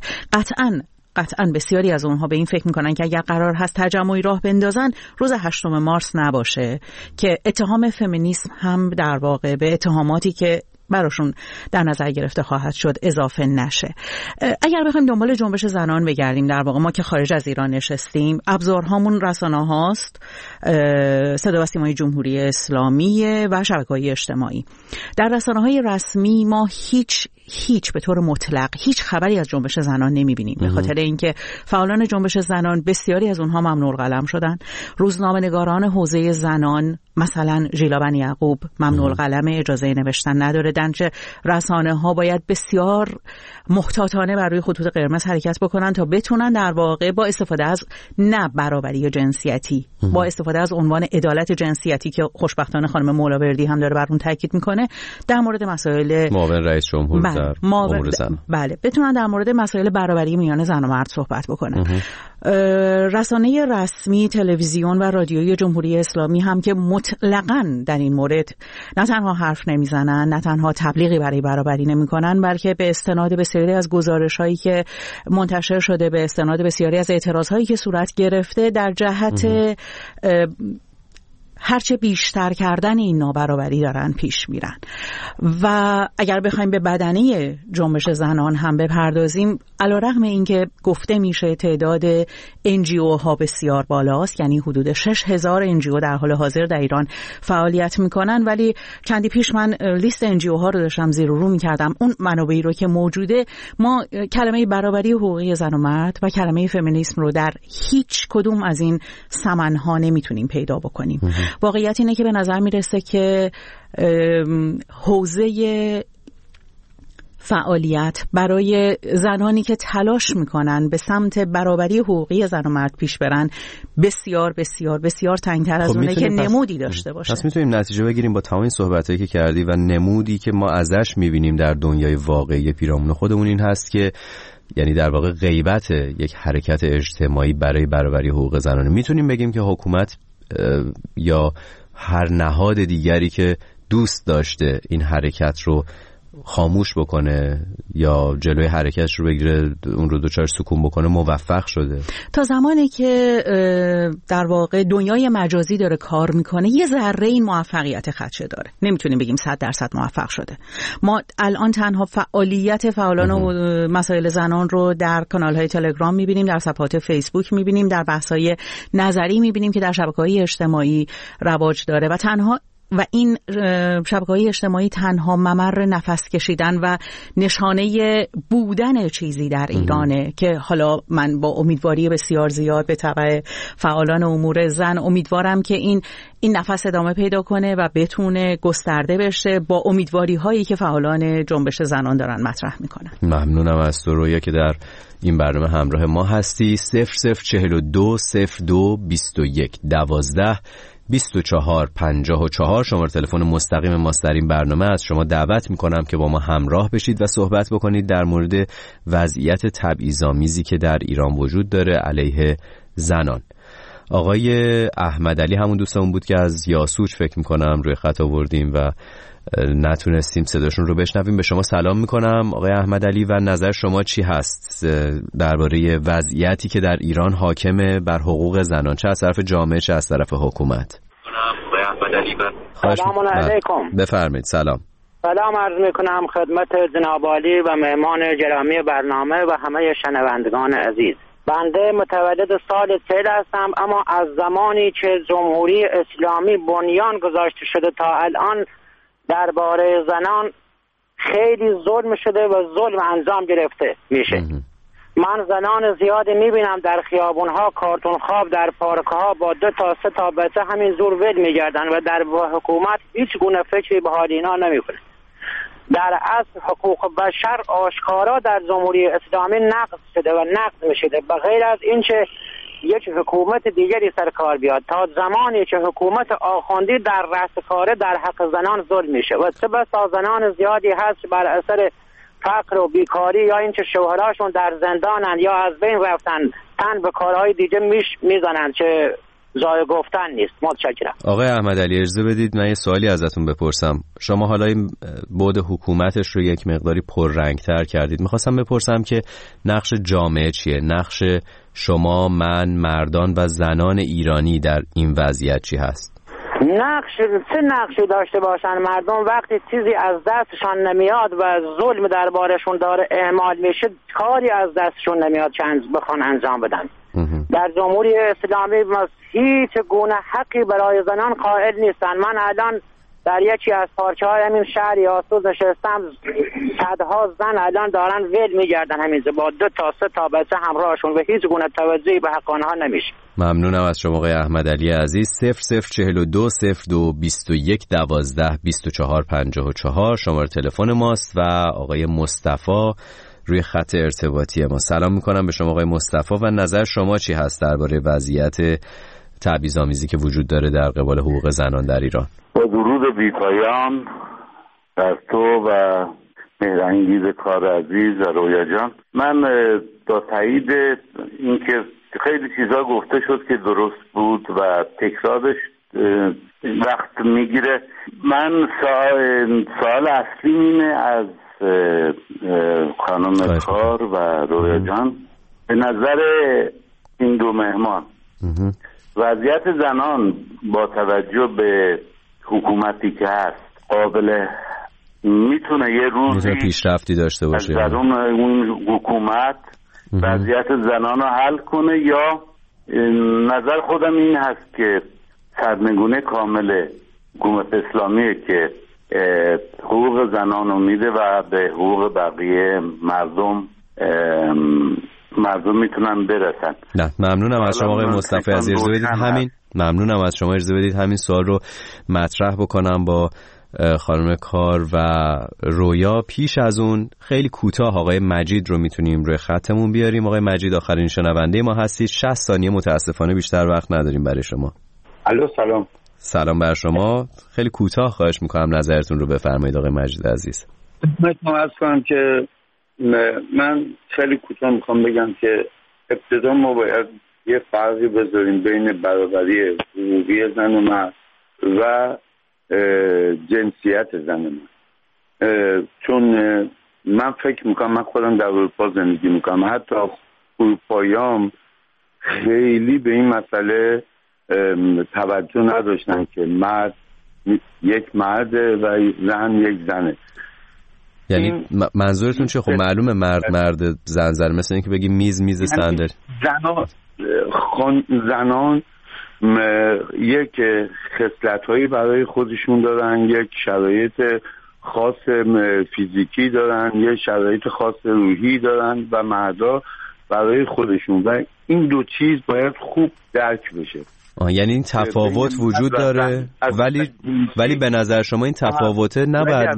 قطعاً بسیاری از اونها به این فکر میکنن که اگر قرار هست تجمعی راه بندازن روز 8 مارس نباشه که اتهام فمینیسم هم در واقع به اتهاماتی که براشون در نظر گرفته خواهد شد اضافه نشه. اگر بخوایم دنبال جنبش زنان بگردیم، در واقع ما که خارج از ایران نشستیم، ابزارهامون رسانه هاست، صدا و سیمای جمهوری اسلامی و شبکه‌های اجتماعی. در رسانه‌های رسمی ما هیچ به طور مطلق هیچ خبری از جنبش زنان نمی‌بینیم، به خاطر اینکه فعالان جنبش زنان بسیاری از اونها ممنوع القلم شدن. روزنامه‌نگاران حوزه زنان مثلا ژیلا بنی یعقوب ممنوع القلم، اجازه نوشتن نداره. درنچه رسانه‌ها باید بسیار محتاطانه بر روی خطوط قرمز حرکت بکنن تا بتونن در واقع با استفاده از نه برابری جنسیتی، با استفاده از عنوان عدالت جنسیتی که خوشبختانه خانم مولاوردی هم داره بر اون تاکید میکنه، در مورد مسائل معاون رئیس جمهور در امور زن، بله، بتونن در مورد مسائل برابری میان زن و مرد صحبت بکنن. رسانه رسمی، تلویزیون و رادیوی جمهوری اسلامی هم که مطلقاً در این مورد نه تنها حرف نمیزنن، نه تنها تبلیغی برای برابری نمیکنن، بلکه به استناد بسیاری از گزارش‌هایی که منتشر شده، به استناد بسیاری از اعتراض‌هایی که صورت گرفته در جهت هرچه بیشتر کردن این نابرابری دارن پیش میرن. و اگر بخوایم به بدنه جنبش زنان هم بپردازیم، علیرغم اینکه گفته میشه تعداد NGO ها بسیار بالاست، یعنی حدود 6000 NGO در حال حاضر در ایران فعالیت میکنن، ولی چندی پیش من لیست NGO ها رو داشتم زیر و رو میکردم، اون منابعی رو که موجوده، ما کلمه برابری حقوقی زن و مرد و کلمه فمینیسم رو در هیچ کدوم از این سمنها نمیتونیم پیدا بکنیم. واقعیت اینه که به نظر میرسه که حوزه فعالیت برای زنانی که تلاش میکنن به سمت برابری حقوقی زن و مرد پیش برن بسیار بسیار بسیار تنگتر از اونه که نمودی داشته باشه. پس میتونیم نتیجه بگیریم با تمام این صحبتایی که کردی و نمودی که ما ازش میبینیم در دنیای واقعی پیرامون خودمون این هست که یعنی در واقع غیبت یک حرکت اجتماعی برای برابری حقوق زنانه. میتونیم بگیم که حکومت یا هر نهاد دیگری که دوست داشته این حرکت رو خاموش بکنه یا جلوی حرکتش رو بگیره، اون رو دوچار سکون بکنه، موفق شده؟ تا زمانی که در واقع دنیای مجازی داره کار میکنه یه ذره این موفقیت خدشه داره. نمیتونیم بگیم 100% موفق شده. ما الان تنها فعالیت فعالان و مسائل زنان رو در کانال‌های تلگرام میبینیم، در صفحات فیسبوک میبینیم، در بحث‌های نظری میبینیم که در شبکه‌های اجتماعی رواج داره و این شبکه‌های اجتماعی تنها ممر نفس کشیدن و نشانه بودن چیزی در ایرانه که حالا من با امیدواری بسیار زیاد به تبع فعالان امور زن امیدوارم که این نفس ادامه پیدا کنه و بتونه گسترده بشه با امیدواری هایی که فعالان جنبش زنان دارن مطرح میکنن. ممنونم از تو رویا که در این برنامه همراه ما هستی. 0042 02 21 12 24 54 شماره تلفن مستقیم ماست در این برنامه. از شما دعوت میکنم که با ما همراه بشید و صحبت بکنید در مورد وضعیت تبعیض‌آمیزی که در ایران وجود داره علیه زنان. آقای احمدعلی همون دوستمون بود که از یاسوج فکر میکنم روی خط آوردیم و نتونستیم صداشون رو بشنویم. به شما سلام میکنم آقای احمدعلی و نظر شما چی هست درباره وضعیتی که در ایران حاکمه بر حقوق زنان، چه از طرف جامعه چه از طرف حکومت؟ سلام علیکم. بفرمایید. سلام عرض میکنم خدمت جناب عالی و مهمان گرامی برنامه و همه شنوندگان عزیز. بنده متولد سال 40 هستم، اما از زمانی که جمهوری اسلامی بنیان گذاشته شده تا الان درباره زنان خیلی ظلم شده و ظلم انجام گرفته میشه. من زنان زیادی میبینم در خیابونها، کارتون خواب، در پارکها با 2 تا 3 تا بچه همین زور ول میگردن و در حکومت هیچ گونه فکری به حال اینا نمیکنه. در اصل حقوق بشر آشکارا در جمهوری اسلامی نقض شده و نقض میشده، به غیر از این که یک حکومت دیگری سر کار بیاد. تا زمانی که حکومت آخوندی در رأس کاره در حق زنان ظلم میشه و چه بسا زنان زیادی هست بر اثر فقر و بیکاری یا اینکه شوهراشون در زندانن یا از بین رفتن تن به کارهای دیگه میزنن که جای گفتن نیست. متشکرم. آقای احمدعلی اجازه بدید من یه سوالی ازتون بپرسم. شما حالا این بعد حکومتش رو یک مقداری پررنگ‌تر کردید. می‌خواستم بپرسم که نقش جامعه چیه؟ نقش شما، من، مردان و زنان ایرانی در این وضعیت چی هست؟ چه نقشی داشته باشن مردم وقتی چیزی از دستشان نمیاد و ظلم دربارشون داره اعمال میشه، کاری از دستشون نمیاد که بخوان انجام بدن. در جمهوری اسلامی هیچ گونه حقی برای زنان قائل نیستن. من الان در یکی از پارچه های همین شهر یاسوج نشستم، صدها زن الان دارن ول میگردن همینجا با 2 تا 3 تا بچه همراهشون و هیچ گونه توجهی به حق آنها نمیشه. ممنونم از شما آقای احمدعلی عزیز. 0042 02 21 12 24 54 شماره تلفن ماست و آقای مصطفی روی خط ارتباطی ما. سلام میکنم به شما آقای مصطفی و نظر شما چی هست درباره وضعیت تبعیض‌آمیزی که وجود داره در قبال حقوق زنان در ایران؟ با درود بی‌پایان بر تو و مهرانگیز کار عزیز و رویا جان، من با تایید اینکه خیلی چیزا گفته شد که درست بود و تکرارش وقت میگیره، من سوال اصلی اینه از خانم کار و رویا جان، به نظر این دو مهمان وضعیت زنان با توجه به حکومتی که هست قابل میتونه یه روزی پیشرفتی داشته باشه از درون اون حکومت وضعیت زنان رو حل کنه، یا نظر خودم این هست که سرنگونه کامل حکومت اسلامیه که حقوق زنان رو میده و به حقوق بقیه مردم میتونن برسن. نه ممنونم از شما آقای مصطفی عزیز. ممنونم از شما. اجازه بدید همین سوال رو مطرح بکنم با خانم کار و رویا. پیش از اون خیلی کوتاه آقای مجید رو میتونیم روی خطمون بیاریم. آقای مجید آخرین شنونده ما هستید. 60 ثانیه متاسفانه بیشتر وقت نداریم برای شما. الو سلام. سلام بر شما. خیلی کوتاه خواهش میکنم نظرتون رو بفرمایید آقای مجید عزیز. من عرض کنم که من خیلی کوتاه میخوام بگم که ابتدا ما باید یه فرقی بذاریم بین برابری حقوقی زن و مرد و جنسیت زن و مرد. چون من فکر میکنم، من خودم در اروپا زندگی میکنم، حتی اروپاییام خیلی به این مسئله توجه نداشتن که مرد یک مرده و زن یک زنه. یعنی منظورتون چه؟ خب معلومه مرد زن مثل اینکه بگی میز صندلی. زنان یک خصلت‌هایی برای خودشون دارن، یک شرایط خاص فیزیکی دارن، یک شرایط خاص روحی دارن و مردا برای خودشون، و این دو چیز باید خوب درک بشه. یعنی این تفاوت وجود داره، ولی به نظر شما این تفاوته نباید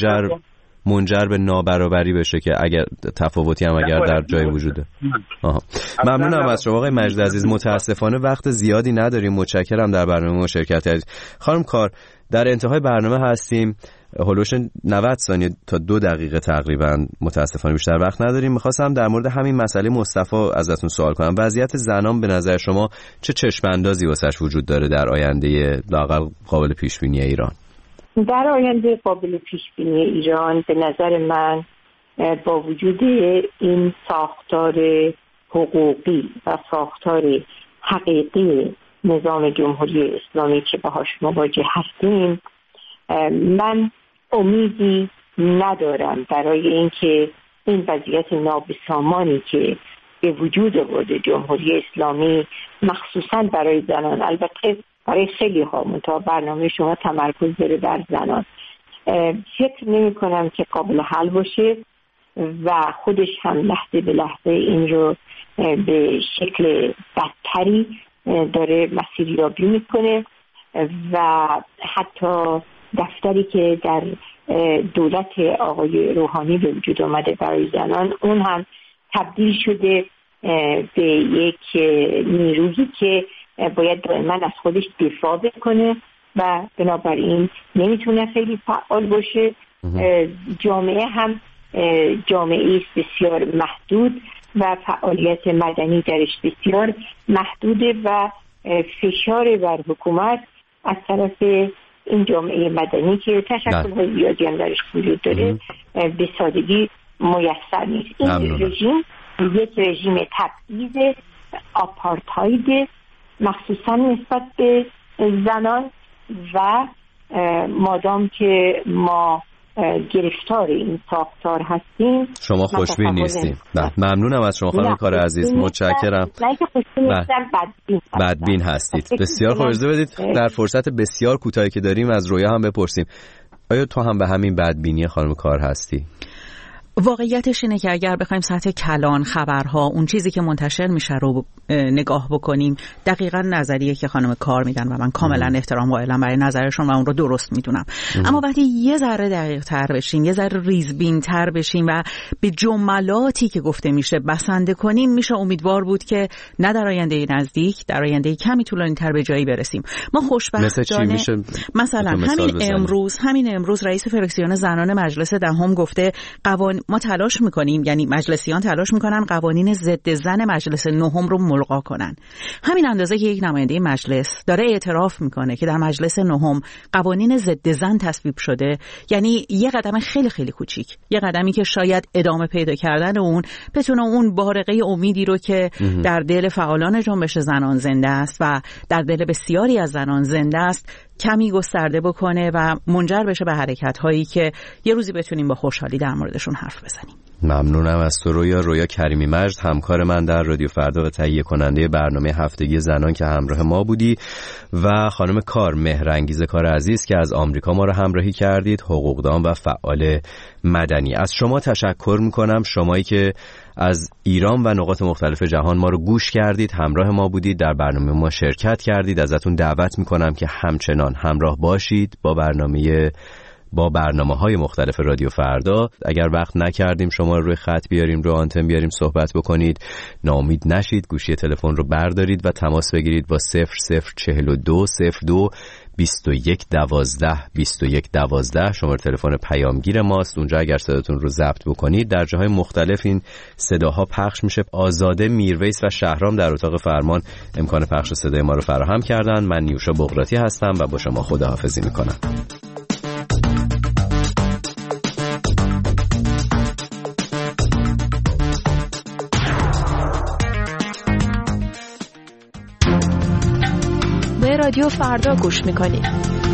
منجر به نابرابری بشه که اگر تفاوتی هم اگر در جای وجوده. ممنونم از شما آقای مجید عزیز. متاسفانه وقت زیادی نداریم. متشکرم در برنامه ما شرکت کردید. خانم کار، در انتهای برنامه هستیم. هولوش 90 ثانیه تا 2 دقیقه تقریبا، متاسفانه بیشتر وقت نداریم. می‌خواستم در مورد همین مسئله مصطفی ازتون سوال کنم. وضعیت زنان به نظر شما چه چشم اندازی واسش وجود داره در آینده لااقل قابل پیش بینی ایران؟ در آینده قابل پیش بینی ایران به نظر من با وجود این ساختار حقوقی و ساختار حقیقی نظام جمهوری اسلامی که باهاش مواجه هستیم، من امیدی ندارم برای اینکه این وضعیت نابسامانی که به وجود آورده جمهوری اسلامی مخصوصا برای زنان، البته برای خیلی ها منتها برنامه شما تمرکز داره بر زنان، فکر نمی کنم که قابل حل باشه و خودش هم لحظه به لحظه این رو به شکل بدتری داره مسیریابی میکنه و حتی دفتری که در دولت آقای روحانی به وجود آمده برای زنان، اون هم تبدیل شده به یک نیرویی که باید دائما از خودش دفاع بکنه و بنابراین نمیتونه خیلی فعال باشه. جامعه هم جامعه است بسیار محدود و فعالیت مدنی درش بسیار محدوده و فشار بر حکومت از طرف این جامعه مدنی که تشکل‌های زیادی هم درش وجود داره به سادگی میسر نیست. این رژیم یک رژیم تبعیض آپارتاید مخصوصا نسبت به زنان و مادام که ما گرفتار این ساختار هستیم شما خوشبین نیستیم. ممنونم از شما خانم کار عزیز، متشکرم. بدبین هستید. بسیار خوب. اجازه بدید در فرصت بسیار کوتاهی که داریم از رویا هم بپرسیم، آیا تو هم به همین بدبینی خانم کار هستی؟ واقعیتش اینه که اگر بخوایم سطح کلان خبرها، اون چیزی که منتشر میشه رو نگاه بکنیم، دقیقاً نظریه که خانم کار میدن و من کاملا احترام قائلم برای نظرشون و اون رو درست میدونم. اما وقتی یه ذره دقیق تر بشیم، یه ذره ریزبین تر بشیم و به جملاتی که گفته میشه بسنده کنیم، میشه امیدوار بود که نه در آینده نزدیک، در آینده کمی طولانی تر به جایی برسیم. ما خوشبختانه مثلا همین امروز رئیس فراکسیون زنان مجلس دهم گفته ما تلاش میکنیم، یعنی مجلسیان تلاش میکنن قوانین ضد زن مجلس نهم رو ملغا کنن. همین اندازه که یک نماینده مجلس داره اعتراف میکنه که در مجلس نهم قوانین ضد زن تصویب شده، یعنی یه قدم خیلی خیلی کوچیک، یه قدمی که شاید ادامه پیدا کردن اون بتونه اون بارقه امیدی رو که در دل فعالان جنبش زنان زنده است و در دل بسیاری از زنان زنده است کمی گسترده بکنه و منجر بشه به حرکت‌هایی که یه روزی بتونیم با خوشحالی در موردشون حرف بزنیم. ممنونم از تو رویا کریمی مجد، همکار من در رادیو فردا و تهیه کننده برنامه هفتگی زنان که همراه ما بودی، و خانم کار مهرانگیز کار عزیز که از آمریکا ما رو همراهی کردید، حقوقدان و فعال مدنی. از شما تشکر میکنم، شمایی که از ایران و نقاط مختلف جهان ما رو گوش کردید، همراه ما بودید، در برنامه ما شرکت کردید. ازتون دعوت میکنم که همچنان همراه باشید با برنامه با برنامه‌های مختلف رادیو فردا. اگر وقت نکردیم شما روی خط بیاریم، رو آنتن بیاریم صحبت بکنید، ناامید نشید، گوشی تلفن رو بردارید و تماس بگیرید با 0042 02 21 12 21 12. شماره تلفن پیامگیر ماست. اونجا اگر صداتون رو ضبط بکنید در جاهای مختلف این صداها پخش میشه. آزاده، میرویس و شهرام در اتاق فرمان امکان پخش صدای ما رو فراهم کردن. من نیوشا بغراتی هستم و با شما خداحافظی میکنم. رادیو فردا گوش میکنید.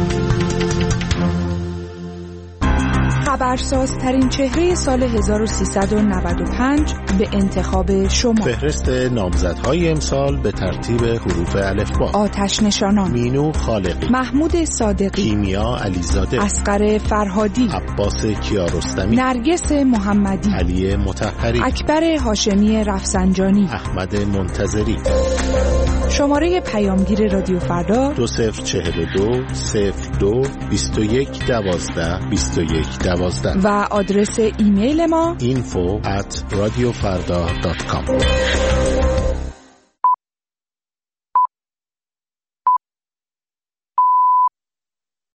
خبرسازترین چهره سال 1395 به انتخاب شما. فهرست نامزدهای امسال به ترتیب حروف الفبا: آتش نشانان، مینو خالقی، محمود صادقی، کیمیا علیزاده، اصغر فرهادی، عباس کیارستمی، نرگس محمدی، علی مطهری، اکبر هاشمی رفسنجانی، احمد منتظری. شماره پیامگیر رادیو فردا 2042 02 21 12 21 12 و آدرس ایمیل ما info@radiofarda.com.